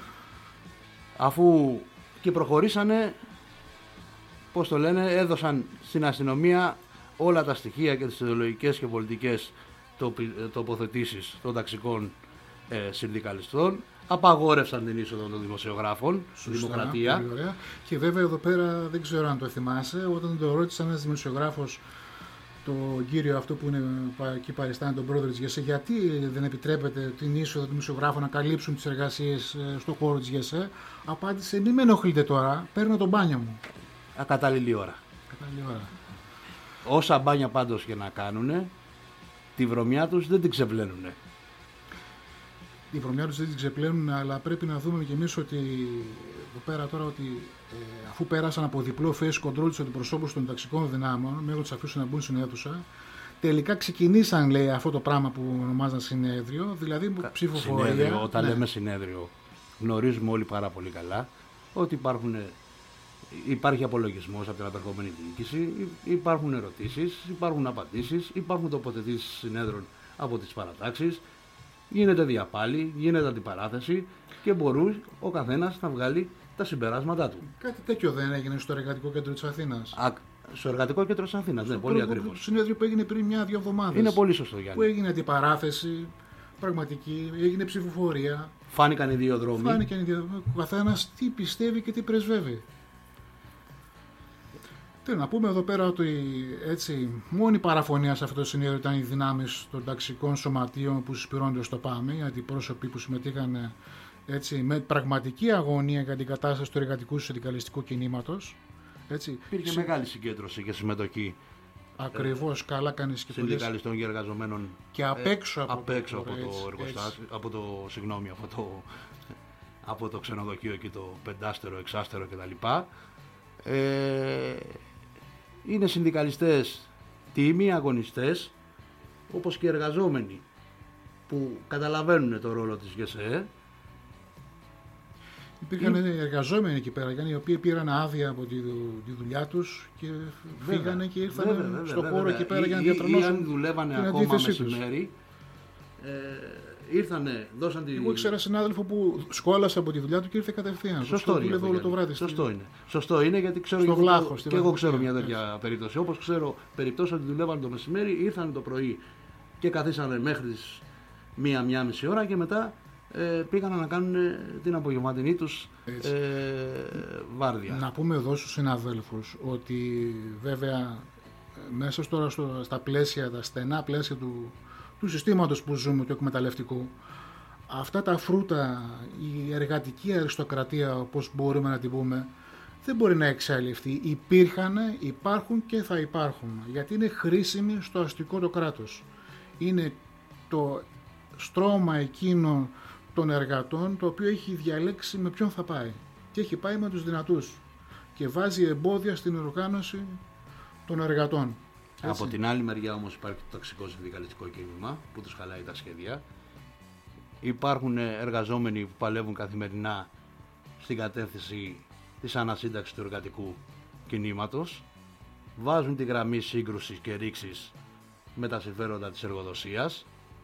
Αφού και προχωρήσανε, πώς το λένε, έδωσαν στην αστυνομία όλα τα στοιχεία και τις ιδεολογικές και πολιτικές τοποθετήσεις των ταξικών συνδικαλιστών. Απαγόρευσαν την είσοδο των δημοσιογράφων στη Δημοκρατία. Πολύ ωραία. Και βέβαια εδώ πέρα δεν ξέρω αν το θυμάσαι, όταν το ρώτησε ένας δημοσιογράφος, τον κύριο αυτό που είναι εκεί παριστάνει τον πρόεδρο της ΓΕΣΕ, γιατί δεν επιτρέπεται την είσοδο των δημοσιογράφων να καλύψουν τις εργασίες στον χώρο της ΓΕΣΕ, απάντησε: μην με ενοχλείτε τώρα, παίρνω τον μπάνιο μου. Ακατάλληλη ώρα. Κατάλληλη ώρα. Όσα μπάνια πάντως και να κάνουνε, τη βρωμιά τους δεν την ξεβλένουνε. Η βρωμιά τους δεν την ξεπλένουν, αλλά πρέπει να δούμε και εμείς ότι εδώ πέρα τώρα ότι αφού πέρασαν από διπλό face control τους αντιπροσώπους των ταξικών δυνάμεων, μέχρι να τους αφήσουν να μπουν στην αίθουσα, τελικά ξεκινήσαν, λέει, αυτό το πράγμα που ονομάζαν συνέδριο, δηλαδή ψηφοφορία. Συνέδριο, όταν Ναι. λέμε συνέδριο, γνωρίζουμε όλοι πάρα πολύ καλά ότι υπάρχει απολογισμός από την απερχόμενη διοίκηση, υπάρχουν ερωτήσεις, υπάρχουν απαντήσεις, υπάρχουν τοποθετήσεις συνέδρων από τις παρατάξεις, γίνεται διαπάλη, γίνεται αντιπαράθεση και μπορεί ο καθένας να βγάλει τα συμπεράσματά του. Κάτι τέτοιο δεν έγινε στο Εργατικό Κέντρο της Αθήνας. Στο Εργατικό Κέντρο της Αθήνας, ναι, πολύ ακριβώς. Το συνέδριο που έγινε πριν 1-2 εβδομάδες. Είναι πολύ σωστό, Που Γιάννη. έγινε αντιπαράθεση, πραγματική, έγινε ψηφοφορία. Φάνηκαν οι δύο δρόμοι. Φάνηκε ο καθένας τι πιστεύει και τι πρεσβεύει. Θέλω να πούμε εδώ πέρα ότι έτσι, μόνη παραφωνία σε αυτό το συνέδριο ήταν οι δυνάμεις των ταξικών σωματείων που συσπηρώνονται στο ΠΑΜΕ, οι αντιπρόσωποι που συμμετείχαν έτσι, με πραγματική αγωνία για την κατάσταση του εργατικού συνδικαλιστικού κινήματος. Υπήρχε μεγάλη συγκέντρωση και συμμετοχή Ακριβώς, καλά κάνεις και το λες. συνδικαλιστών και εργαζομένων Και απ' έξω από απ' έξω το από το έτσι, εργοστάσιο, από το ξενοδοχείο εκεί, το πεντάστερο, εξάστερο κτλ. Είναι συνδικαλιστές τίμοι, αγωνιστές, όπως και εργαζόμενοι που καταλαβαίνουν το ρόλο της ΓΕΣΕ. Υπήρχαν εργαζόμενοι εκεί πέρα, οι οποίοι πήραν άδεια από τη δουλειά τους και φύγανε και ήρθαν στον χώρο εκεί πέρα για να διατρανώσουν ή αν δουλεύανε την ακόμα αντίθεσή τους. μεσημέρι, ήρθανε, δώσαν τη... Εγώ ήξερα συνάδελφο που σκόλασε από τη δουλειά του και ήρθε κατευθείαν. Σωστό είναι. Όλο το βράδυ. Σωστό είναι γιατί ξέρω στο Βλάχο, και εγώ ξέρω μια τέτοια περίπτωση. Όπως ξέρω περιπτώσεις ότι δουλεύαν το μεσημέρι, ήρθαν το πρωί και καθίσανε μέχρι τις 1-1,5 ώρα και μετά πήγαν να κάνουν την απογευματινή τους βάρδια. Να πούμε εδώ στους συναδέλφους ότι βέβαια μέσα τώρα στα πλαίσια, τα στενά πλαίσια του συστήματος που ζούμε, του εκμεταλλευτικού, αυτά τα φρούτα, η εργατική αριστοκρατία, όπως μπορούμε να την πούμε, δεν μπορεί να εξαλειφθεί. Υπήρχαν, υπάρχουν και θα υπάρχουν, γιατί είναι χρήσιμοι στο αστικό το κράτος. Είναι το στρώμα εκείνο των εργατών, το οποίο έχει διαλέξει με ποιον θα πάει. Και έχει πάει με τους δυνατούς. Και βάζει εμπόδια στην οργάνωση των εργατών. Από την άλλη μεριά όμως υπάρχει το ταξικό συνδικαλιστικό κίνημα που τους χαλάει τα σχέδια. Υπάρχουν εργαζόμενοι που παλεύουν καθημερινά στην κατεύθυνση της ανασύνταξης του εργατικού κινήματος. Βάζουν τη γραμμή σύγκρουσης και ρήξης με τα συμφέροντα της εργοδοσίας,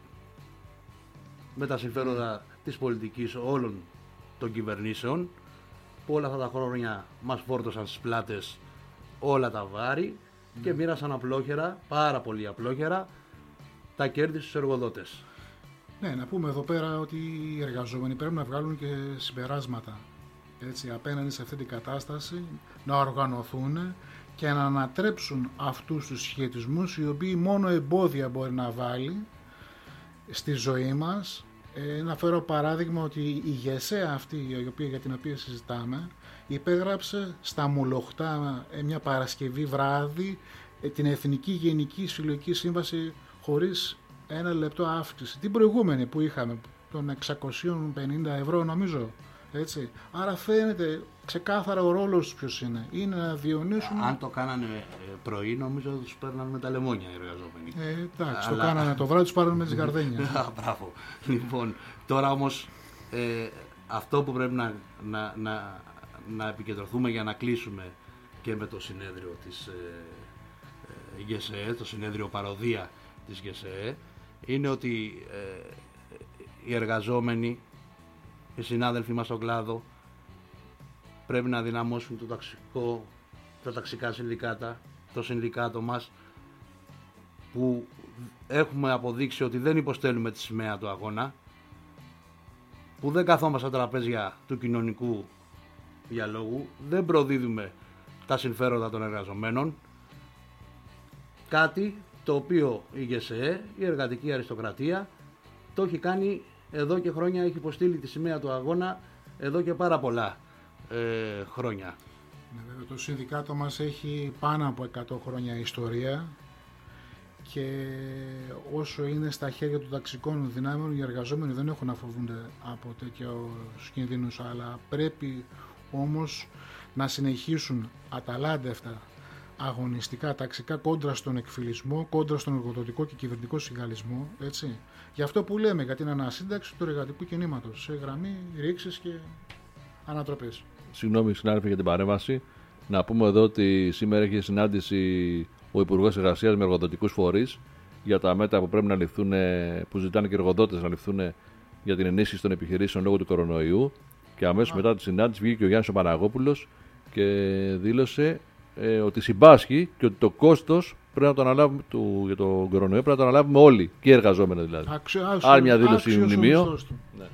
με τα συμφέροντα της πολιτικής όλων των κυβερνήσεων που όλα αυτά τα χρόνια μας φόρτωσαν στις πλάτες όλα τα βάρη και μοίρασαν απλόχερα, πάρα πολύ απλόχερα, τα κέρδη στους εργοδότες. Ναι, να πούμε εδώ πέρα ότι οι εργαζόμενοι πρέπει να βγάλουν και συμπεράσματα, έτσι, απέναντι σε αυτή την κατάσταση, να οργανωθούν και να ανατρέψουν αυτούς τους σχετισμούς οι οποίοι μόνο εμπόδια μπορεί να βάλει στη ζωή μας. Να φέρω παράδειγμα ότι η ΓΕΣΕ αυτή για την οποία συζητάμε υπέγραψε στα Μουλοχτά μια Παρασκευή βράδυ την Εθνική Γενική Συλλογική Σύμβαση χωρίς ένα λεπτό αύξηση. Την προηγούμενη που είχαμε των 650 ευρώ νομίζω. Έτσι. Άρα φαίνεται ξεκάθαρα ο ρόλος τους ποιος είναι. Είναι να διονύσουν... Αν το κάνανε πρωί νομίζω τους παίρνανε με τα λεμόνια οι εργαζόμενοι. Εντάξει, το κάνανε το βράδυ, τους πάρανε με τις γαρδένια. Μπράβο. Λοιπόν, τώρα όμως αυτό που πρέπει να επικεντρωθούμε για να κλείσουμε και με το συνέδριο της ΓΕΣΕ, το συνέδριο παροδία της ΓΕΣΕ, είναι ότι οι εργαζόμενοι, οι συνάδελφοι μας στον κλάδο πρέπει να δυναμώσουν τα ταξικά συνδικάτα, το συνδικάτο μας που έχουμε αποδείξει ότι δεν υποστέλνουμε τη σημαία του αγώνα, που δεν καθόμαστε στα τραπέζια του κοινωνικού διαλόγου, δεν προδίδουμε τα συμφέροντα των εργαζομένων, κάτι το οποίο η ΓΕΣΕ, η εργατική αριστοκρατία, το έχει κάνει εδώ και χρόνια, έχει υποστείλει τη σημαία του αγώνα εδώ και πάρα πολλά χρόνια. Ναι, το συνδικάτο μας έχει πάνω από 100 χρόνια ιστορία και όσο είναι στα χέρια των ταξικών δυνάμεων οι εργαζόμενοι δεν έχουν να φοβούνται από τέτοιους κινδύνους, αλλά πρέπει όμως να συνεχίσουν αταλάντευτα αγωνιστικά ταξικά κόντρα στον εκφυλισμό, κόντρα στον εργοδοτικό και κυβερνητικό συγκαλισμό, έτσι. Γι' αυτό που λέμε για την ανασύνταξη του εργατικού κινήματος σε γραμμή ρήξης και ανατροπής. Συγγνώμη συνάδελφοι για την παρέμβαση. Να πούμε εδώ ότι σήμερα έχει συνάντηση ο Υπουργός Εργασίας με εργοδοτικούς φορείς για τα μέτρα που πρέπει να ληφθούν, που ζητάνε και οι εργοδότες να ληφθούν για την ενίσχυση των επιχειρήσεων λόγω του κορονοϊού. Και αμέσως μετά τη συνάντηση βγήκε ο Γιάννης ο Παναγόπουλος και δήλωσε ότι συμπάσχει και ότι το κόστος πρέπει να το αναλάβουμε για τον κορονοϊό, πρέπει να το αναλάβουμε όλοι, και οι εργαζόμενοι δηλαδή. Άλλη μια δήλωση μνημείο. Ναι.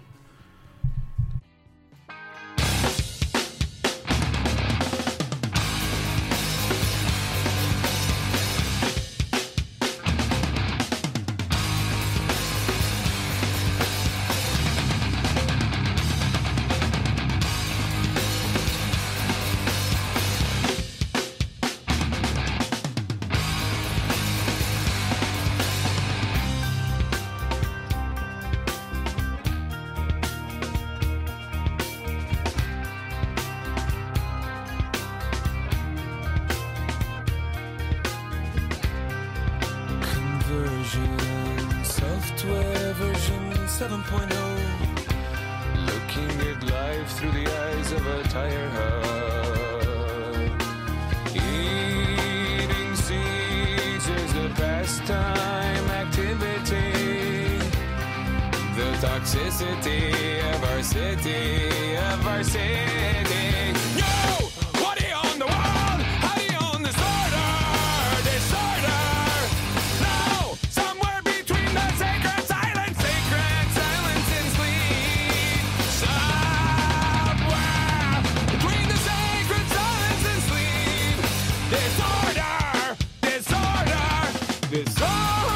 toxicity of our city, of our city. Yo, what do you own the world? How do you own disorder? Disorder. Now, somewhere between the sacred silence and sleep. Somewhere between the sacred silence and sleep. Disorder, disorder, disorder.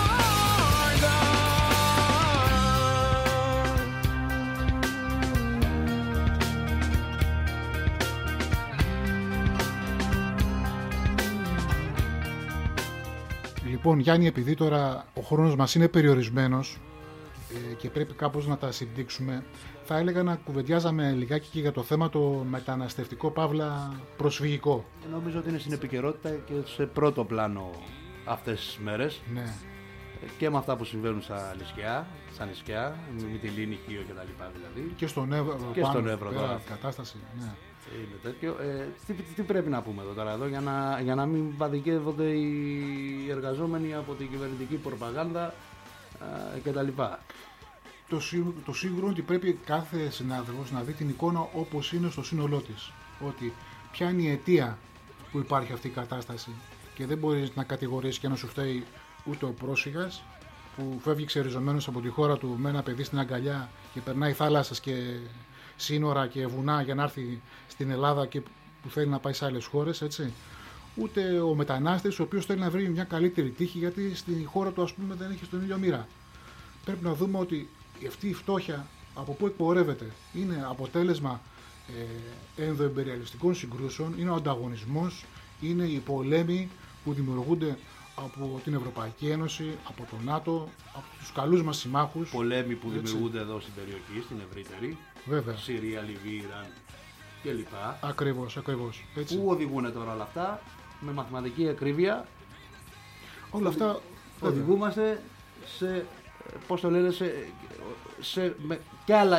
Λοιπόν, Γιάννη, επειδή τώρα ο χρόνος μας είναι περιορισμένος και πρέπει κάπως να τα συμπτύξουμε, θα έλεγα να κουβεντιάζαμε λιγάκι και για το θέμα το μεταναστευτικό παύλα προσφυγικό. Νομίζω ότι είναι στην επικαιρότητα και σε πρώτο πλάνο αυτές τις μέρες. Ναι. Και με αυτά που συμβαίνουν στα νησιά, με τη Λίνη, Χίο και τα λοιπά δηλαδή. Και στον Εύρο, Και πάνω, στον Εύρο πέρα, τώρα. κατάσταση. Ναι. Είναι τέτοιο. Τι πρέπει να πούμε εδώ για να μην παδικεύονται οι εργαζόμενοι από την κυβερνητική προπαγάνδα κτλ. Το σίγουρο είναι ότι πρέπει κάθε συνάδελφος να δει την εικόνα όπως είναι στο σύνολό της. Ότι ποια είναι η αιτία που υπάρχει αυτή η κατάσταση και δεν μπορείς να κατηγορήσεις και να σου φταίει ούτε ο πρόσφυγας που φεύγει ξεριζωμένος από τη χώρα του με ένα παιδί στην αγκαλιά και περνάει θάλασσες και σύνορα και βουνά για να έρθει στην Ελλάδα και που θέλει να πάει σε άλλες χώρες, έτσι. Ούτε ο μετανάστης ο οποίος θέλει να βρει μια καλύτερη τύχη γιατί στη χώρα του, ας πούμε, δεν έχει τον ίδιο μοίρα. Πρέπει να δούμε ότι αυτή η φτώχεια από πού εκπορεύεται. Είναι αποτέλεσμα ενδοεμπεριαλιστικών συγκρούσεων, είναι ο ανταγωνισμός, είναι οι πολέμοι που δημιουργούνται από την Ευρωπαϊκή Ένωση, από το ΝΑΤΟ, από τους καλούς μας συμμάχους. Πολέμοι που έτσι, δημιουργούνται εδώ στην περιοχή, στην ευρύτερη. Βέβαια. Συρία, Λιβύη, Ιράν κλπ. Ακριβώς, ακριβώς. Έτσι. Πού οδηγούν τώρα όλα αυτά, με μαθηματική ακρίβεια. Όλα αυτά βέβαια. Οδηγούμαστε σε, πώς το λένε, κι άλλα,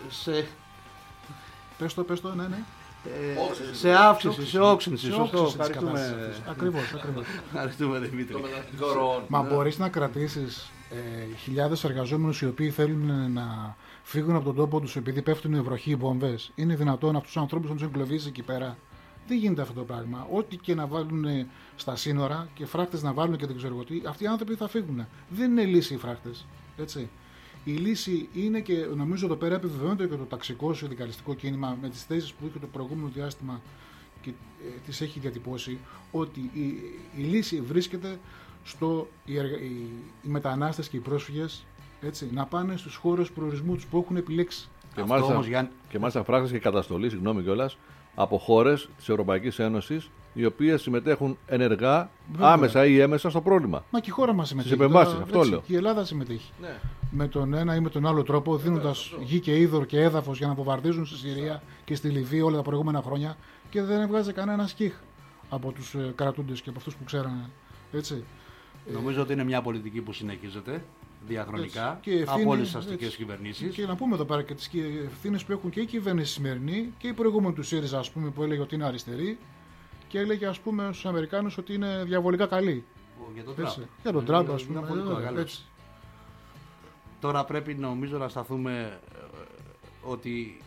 Πες το, ναι. σε αύξηση, σε όξυνση, σωστό. Όξυνση της κατάστασης. Ακριβώς. Ευχαριστούμε, Δημήτρη. Μα μπορείς να κρατήσεις χιλιάδες εργαζόμενους οι οποίοι θέλουν να φύγουν από τον τόπο τους επειδή πέφτουν βροχή ή βόμβες. Είναι δυνατόν αυτούς τους ανθρώπους να τους εγκλωβίσεις εκεί πέρα? Δεν γίνεται αυτό το πράγμα. Ό,τι και να βάλουν στα σύνορα και φράκτες να βάλουν και δεν ξέρω τι, αυτοί οι άνθρωποι θα φύγουν. Δεν είναι λύση οι φράκτες. Έτσι. Η λύση είναι, και νομίζω εδώ πέρα επιβεβαιώνεται και το ταξικό συνδικαλιστικό κίνημα με τις θέσεις που είχε το προηγούμενο διάστημα και τις έχει διατυπώσει, ότι η λύση βρίσκεται στο οι μετανάστες και οι πρόσφυγες, έτσι, να πάνε στις χώρες προορισμού τους που έχουν επιλέξει. Και μάλιστα φράκτες και καταστολή, συγγνώμη κιόλας, από χώρες της Ευρωπαϊκής Ένωσης οι οποίες συμμετέχουν ενεργά, βέβαια, άμεσα ή έμεσα στο πρόβλημα. Μα και η χώρα μας συμμετέχει. Στις επεμβάσεις, αυτό λέω. Και η Ελλάδα συμμετέχει. Ναι. Με τον ένα ή με τον άλλο τρόπο, δίνοντας γη και είδωρ και έδαφος για να βομβαρδίζουν στη Συρία και στη Λιβύη όλα τα προηγούμενα χρόνια και δεν έβγαζε κανένα σκίχ από τους κρατούντες και από αυτούς που ξέρανε. Έτσι. Νομίζω ότι είναι μια πολιτική που συνεχίζεται διαχρονικά ευθύνη, από όλες τις αστικές κυβερνήσεις. Και να πούμε εδώ πέρα και τις ευθύνες που έχουν και η κυβέρνηση σημερινή και η προηγούμενη του ΣΥΡΙΖΑ, ας πούμε, που έλεγε ότι είναι αριστερή και έλεγε, ας πούμε, στους Αμερικάνους ότι είναι διαβολικά καλή. Για τον Τραμπ, ας πούμε. Έτσι. Τώρα πρέπει, νομίζω, να σταθούμε ότι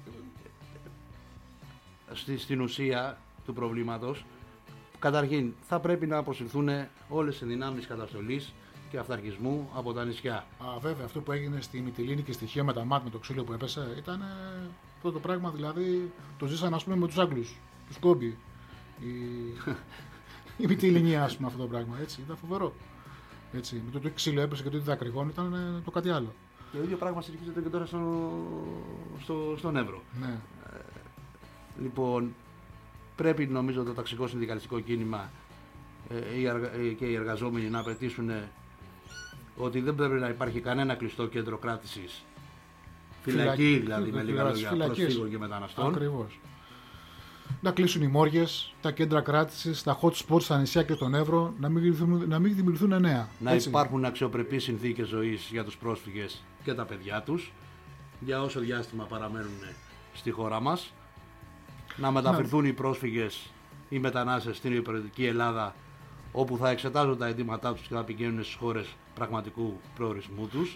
στην ουσία του προβλήματος, καταρχήν θα πρέπει να αποσυρθούν όλες οι δυνάμεις καταστολής και αυταρχισμού από τα νησιά. Βέβαια, αυτό που έγινε στη Μυτιλήνη και στη Χίο με τα ΜΑΤ, με το ξύλο που έπεσε, ήταν αυτό το πράγμα, δηλαδή το ζήσαν, ας πούμε, με τους Άγγλους, τους Κόμπι. Η Μυτιλήνη, ας πούμε, αυτό το πράγμα, έτσι, ήταν φοβερό. Έτσι, με το ξύλο έπεσε και το δακρυγόν ήταν το κάτι άλλο. Και το ίδιο πράγμα συνεχίζεται και τώρα στον Εύρο. Ναι. Λοιπόν, πρέπει, νομίζω, το ταξικό συνδικαλιστικό κίνημα και οι εργαζόμενοι να απαιτήσουν ότι δεν πρέπει να υπάρχει κανένα κλειστό κέντρο κράτησης, φυλακή δηλαδή, με λίγα λόγια, προσφύγων και μεταναστών. Ακριβώς. Να κλείσουν οι μόργες, τα κέντρα κράτησης, τα hot spots στα νησιά και στον Εύρο, να μην δημιουργηθούν νέα. Να υπάρχουν αξιοπρεπείς συνθήκες ζωής για τους πρόσφυγες και τα παιδιά τους, για όσο διάστημα παραμένουν στη χώρα μας. Να μεταφερθούν οι πρόσφυγες, οι μετανάστες στην υπηρετική Ελλάδα, όπου θα εξετάζουν τα αιτήματά τους και θα πηγαίνουν στις χώρες πραγματικού προορισμού τους.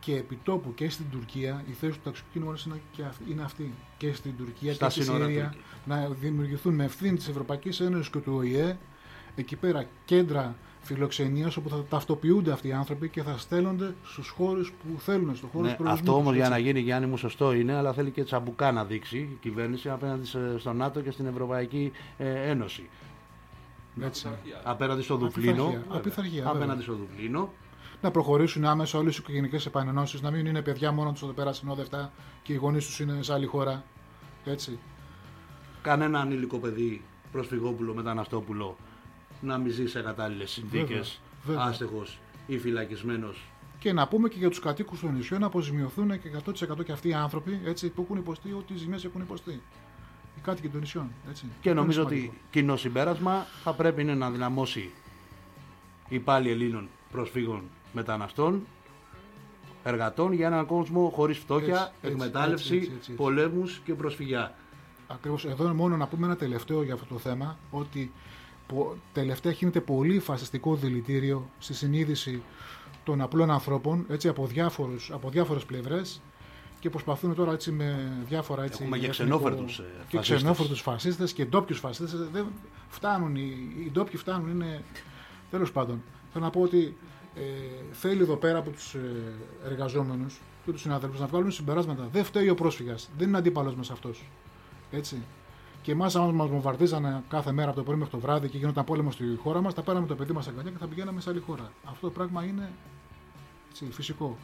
και επιτόπου και στην Τουρκία η θέση του ταξικού κινήματος είναι αυτή. Και στην Τουρκία Στα και στη σύνορα Συρία Τουρκίας. να δημιουργηθούν με ευθύνη της Ευρωπαϊκής Ένωσης και του ΟΗΕ εκεί πέρα κέντρα φιλοξενίας όπου θα ταυτοποιούνται αυτοί οι άνθρωποι και θα στέλνονται στους χώρους που θέλουν, στους χώρους Ναι, προορισμού αυτό όμως τους, για έτσι. να γίνει, Γιάννη μου, σωστό είναι, αλλά θέλει και τσαμπουκά να δείξει η κυβέρνηση απέναντι στο ΝΑΤΟ και στην Ευρωπαϊκή Ένωση. Έτσι. Απέναντι στο Δουβλίνο. Απειθαρχία, βέβαια. Απέναντι στο Δουβλίνο. Να προχωρήσουν άμεσα όλες οι οικογενειακές επανενώσεις, να μην είναι παιδιά μόνο τους εδώ πέρα συνόδευτα και οι γονείς τους είναι σε άλλη χώρα. Έτσι. Κανένα ανήλικο παιδί, προσφυγόπουλο, μεταναστόπουλο να μην ζει σε κατάλληλες συνθήκες, βέβαια. άστεχος ή φυλακισμένος. Και να πούμε και για τους κατοίκους των νησιών να αποζημιωθούν και 100% και αυτοί οι άνθρωποι έτσι, που έχουν υποστεί ό,τι ζημιές έχουν υποστεί. Οι κάτοικοι των νησιών. Έτσι. Και Αυτό νομίζω είναι ότι σημαντικό. κοινό συμπέρασμα θα πρέπει είναι να δυναμώσει η πάλι Ελλήνων προσφύγων μεταναστών, εργατών για έναν κόσμο χωρίς φτώχεια, Έτσι, εκμετάλλευση, έτσι. πολέμους και προσφυγιά. Ακριβώς. Εδώ μόνο να πούμε ένα τελευταίο για αυτό το θέμα, ότι τελευταία γίνεται πολύ φασιστικό δηλητήριο στη συνείδηση των απλών ανθρώπων, έτσι, από διάφορες πλευρές και προσπαθούν τώρα έτσι με διάφορα έτσι, Έχουμε και εθνικό- ξενόφερτους και φασίστες. ξενόφερτους φασίστες και ντόπιους φασίστες. Δεν φτάνουν, οι ντόπιοι φτάνουν, είναι τέλος πάντων. Θέλω να πω ότι θέλει εδώ πέρα από τους εργαζόμενους και τους συναδέλφους να βγάλουν συμπεράσματα. Δεν φταίει ο πρόσφυγας, δεν είναι αντίπαλος μας αυτός. Έτσι. Και εμάς, αν μας βομβαρδίζανε κάθε μέρα από το πρωί μέχρι το βράδυ και γινόταν πόλεμο στη χώρα μας, θα πάραμε το παιδί μας αγκαλιά και θα πηγαίναμε σε άλλη χώρα. Αυτό το πράγμα είναι έτσι, φυσικό.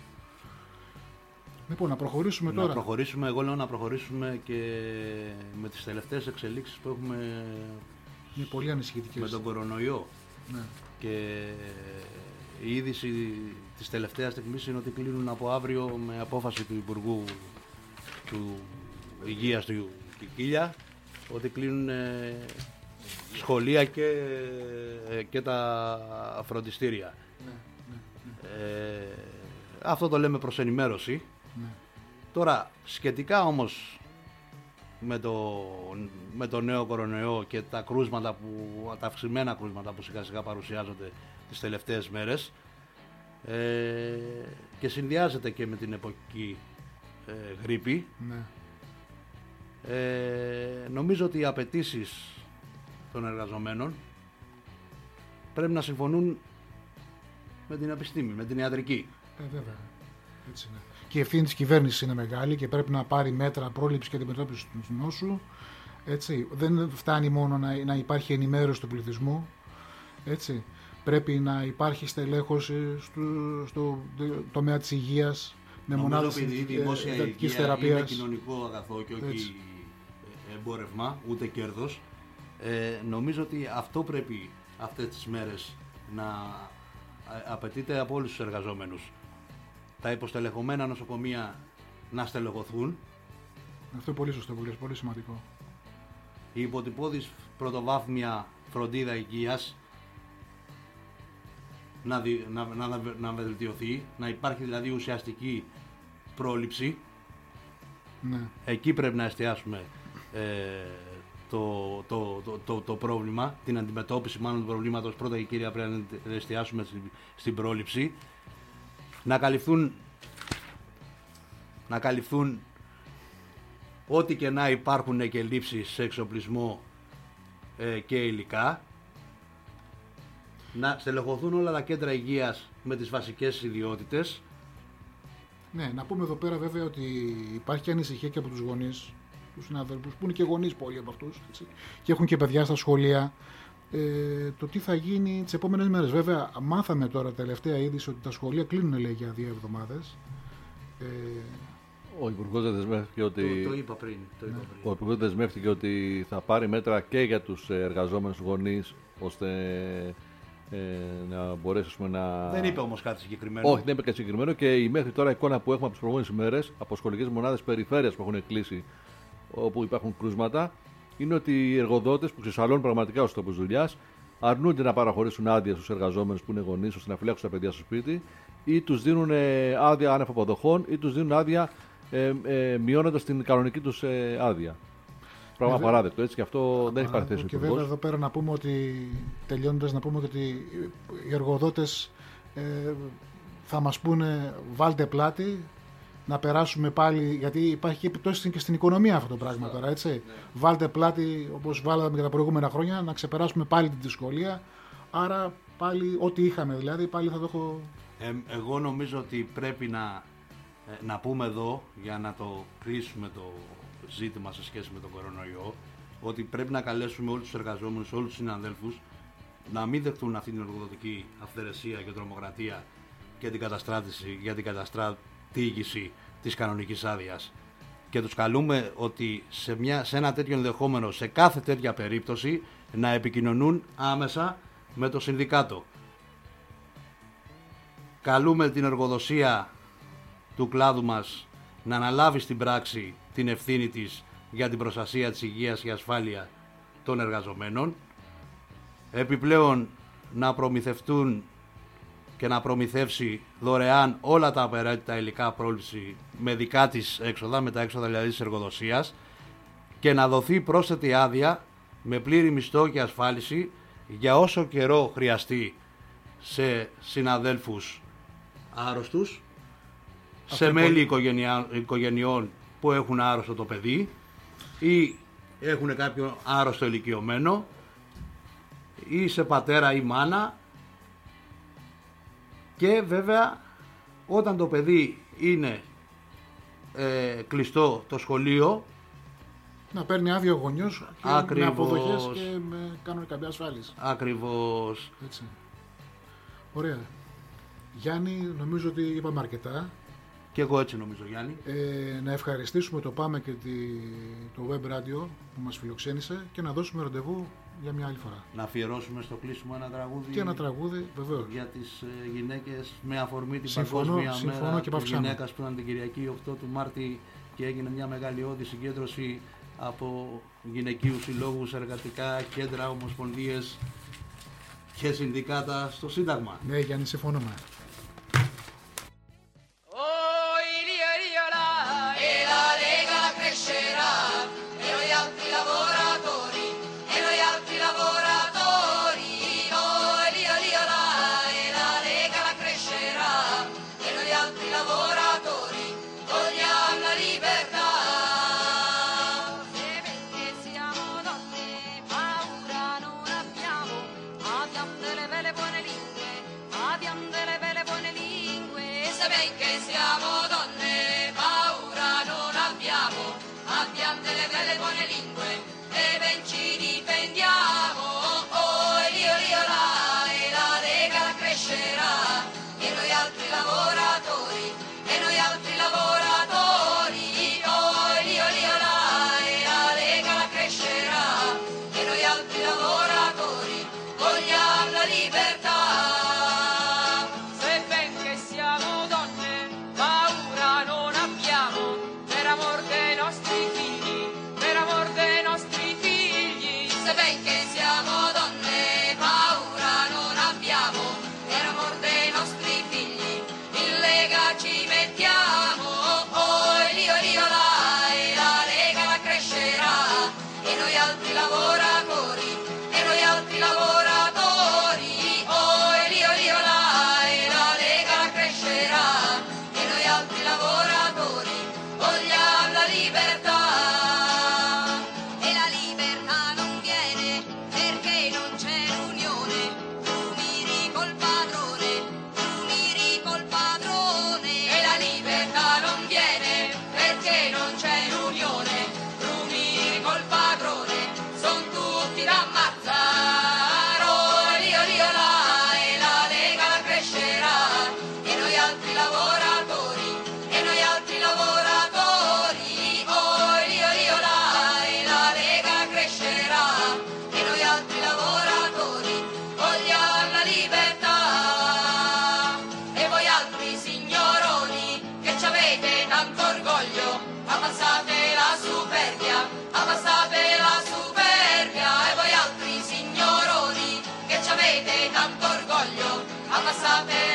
Λοιπόν, να προχωρήσουμε Να τώρα. προχωρήσουμε, εγώ λέω να προχωρήσουμε και με τις τελευταίες εξελίξεις που έχουμε Είναι πολύ ανησυχητικές. με τον κορονοϊό. Ναι. Και η είδηση της τελευταίας στιγμής είναι ότι κλείνουν από αύριο με απόφαση του Υπουργού του Υγείας του Κικίλια ότι κλείνουν σχολεία και τα φροντιστήρια. Αυτό το λέμε προς ενημέρωση. Ναι. Τώρα, σχετικά όμως με το νέο κορονοϊό και τα αυξημένα κρούσματα που σιγά σιγά παρουσιάζονται τις τελευταίες μέρες και συνδυάζεται και με την εποχική γρίπη, Ναι. νομίζω ότι οι απαιτήσεις των εργαζομένων πρέπει να συμφωνούν με την επιστήμη, με την ιατρική. Βέβαια. Έτσι είναι. Και η ευθύνη της κυβέρνησης είναι μεγάλη και πρέπει να πάρει μέτρα πρόληψης και αντιμετώπισης του νόσου. Έτσι. Δεν φτάνει μόνο να υπάρχει ενημέρωση του πληθυσμού. Έτσι. Πρέπει να υπάρχει στελέχωση στο τομέα της υγείας με μονάδες Νομίζω ότι η δημόσια εντατικής υγεία είναι θεραπείας. κοινωνικό αγαθό και Έτσι. όχι εμπόρευμα, ούτε κέρδος. Νομίζω ότι αυτό πρέπει αυτές τις μέρες να απαιτείται από όλους τους εργαζόμενους. Τα υποστελεχωμένα νοσοκομεία να στελεχωθούν, Αυτό είναι πολύ σωστό, πολύ σημαντικό. η υποτυπώδης πρωτοβάθμια φροντίδα υγείας να βελτιωθεί, να υπάρχει δηλαδή ουσιαστική πρόληψη. Ναι. Εκεί πρέπει να εστιάσουμε το πρόβλημα, την αντιμετώπιση μάλλον του προβλήματος. Πρώτα και κύρια πρέπει να εστιάσουμε στην πρόληψη. Να καλυφθούν ό,τι και να υπάρχουν και λήψεις σε εξοπλισμό και υλικά. Να στελεχωθούν όλα τα κέντρα υγείας με τις βασικές ιδιότητες. Ναι, να πούμε εδώ πέρα βέβαια ότι υπάρχει και ανησυχία και από τους γονείς, τους συναδέλφους, που είναι και γονείς πολλοί από αυτούς, έτσι, και έχουν και παιδιά στα σχολεία. Το τι θα γίνει τις επόμενες μέρες. Βέβαια, μάθαμε τώρα τελευταία είδηση ότι τα σχολεία κλείνουν, λέει, για 2 εβδομάδες. Ο Υπουργός δεσμεύτηκε ότι... Το είπα πριν. Ο Υπουργός δεσμεύτηκε ότι θα πάρει μέτρα και για τους εργαζόμενους γονείς ώστε να μπορέσουμε να... Δεν είπε όμως κάτι συγκεκριμένο. Όχι, δεν είπε κάτι συγκεκριμένο και η μέχρι τώρα εικόνα που έχουμε από τις προηγούμενες ημέρες από σχολικές μονάδες περιφέρειας που έχουν κλείσει όπου υπάρχουν κρούσματα είναι ότι οι εργοδότες που ξεσαλώνουν πραγματικά ως τόπους δουλειάς αρνούνται να παραχωρήσουν άδεια στους εργαζόμενους που είναι γονείς ώστε να φυλάξουν τα παιδιά στο σπίτι ή τους δίνουν άδεια άνευ αποδοχών ή τους δίνουν άδεια μειώνοντας την κανονική τους άδεια. Πράγμα παράδεκτο, έτσι, και αυτό δεν έχει παρθέσει ο Και Υπουργός. βέβαια εδώ πέρα να πούμε ότι, τελειώνοντας, να πούμε ότι οι εργοδότες θα μας πούνε βάλτε πλάτη, να περάσουμε πάλι, γιατί υπάρχει και επιπτώσεις και στην οικονομία αυτό το πράγμα τώρα, έτσι. Ναι. Βάλτε πλάτη όπως βάλαμε και τα προηγούμενα χρόνια, να ξεπεράσουμε πάλι την δυσκολία, άρα πάλι ό,τι είχαμε δηλαδή, πάλι θα το έχω... Εγώ νομίζω ότι πρέπει να πούμε εδώ, για να το κλείσουμε το ζήτημα σε σχέση με τον κορονοϊό, ότι πρέπει να καλέσουμε όλους τους εργαζόμενους, όλους τους συναδέλφους, να μην δεχτούν αυτή την εργοδοτική αυθαιρεσία και τρομοκρατία και την καταστράτηση για την καταστρατήγηση της κανονικής άδειας. Και τους καλούμε ότι σε ένα τέτοιο ενδεχόμενο, σε κάθε τέτοια περίπτωση, να επικοινωνούν άμεσα με το συνδικάτο. Καλούμε την εργοδοσία του κλάδου μας να αναλάβει στην πράξη την ευθύνη της για την προστασία της υγείας και ασφάλεια των εργαζομένων. Επιπλέον να προμηθευτούν και να προμηθεύσει δωρεάν όλα τα απαραίτητα υλικά πρόληψη με δικά της έξοδα, με τα έξοδα δηλαδή της εργοδοσίας, και να δοθεί πρόσθετη άδεια με πλήρη μισθό και ασφάλιση για όσο καιρό χρειαστεί σε συναδέλφους άρρωστους, σε μέλη οικογενειών που έχουν άρρωστο το παιδί ή έχουν κάποιο άρρωστο ηλικιωμένο, ή σε πατέρα ή μάνα. Και βέβαια όταν το παιδί είναι κλειστό το σχολείο, να παίρνει άδεια ο γονιός και με αποδοχές και με κανονικά ασφάλιση. Ακριβώς. Έτσι. Ωραία. Γιάννη, νομίζω ότι είπαμε αρκετά. Και εγώ έτσι νομίζω, Γιάννη. Να ευχαριστήσουμε το ΠΑΜΕ και το Web Radio που μας φιλοξένησε και να δώσουμε ραντεβού για μια άλλη φορά. Να αφιερώσουμε στο κλείσιμο ένα τραγούδι. Και ένα τραγούδι, βεβαίως. Για τις γυναίκες, με αφορμή την Συμφωνώ, Παγκόσμια Μέρα και της Γυναίκας που ήταν την Κυριακή 8 του Μάρτη και έγινε μια μεγάλη όδη συγκέντρωση από γυναικείους συλλόγους, εργατικά κέντρα, ομοσπονδίες και συνδικάτα στο Σύνταγμα. Ναι, Γιάννη, συμφωνούμε. Abbassate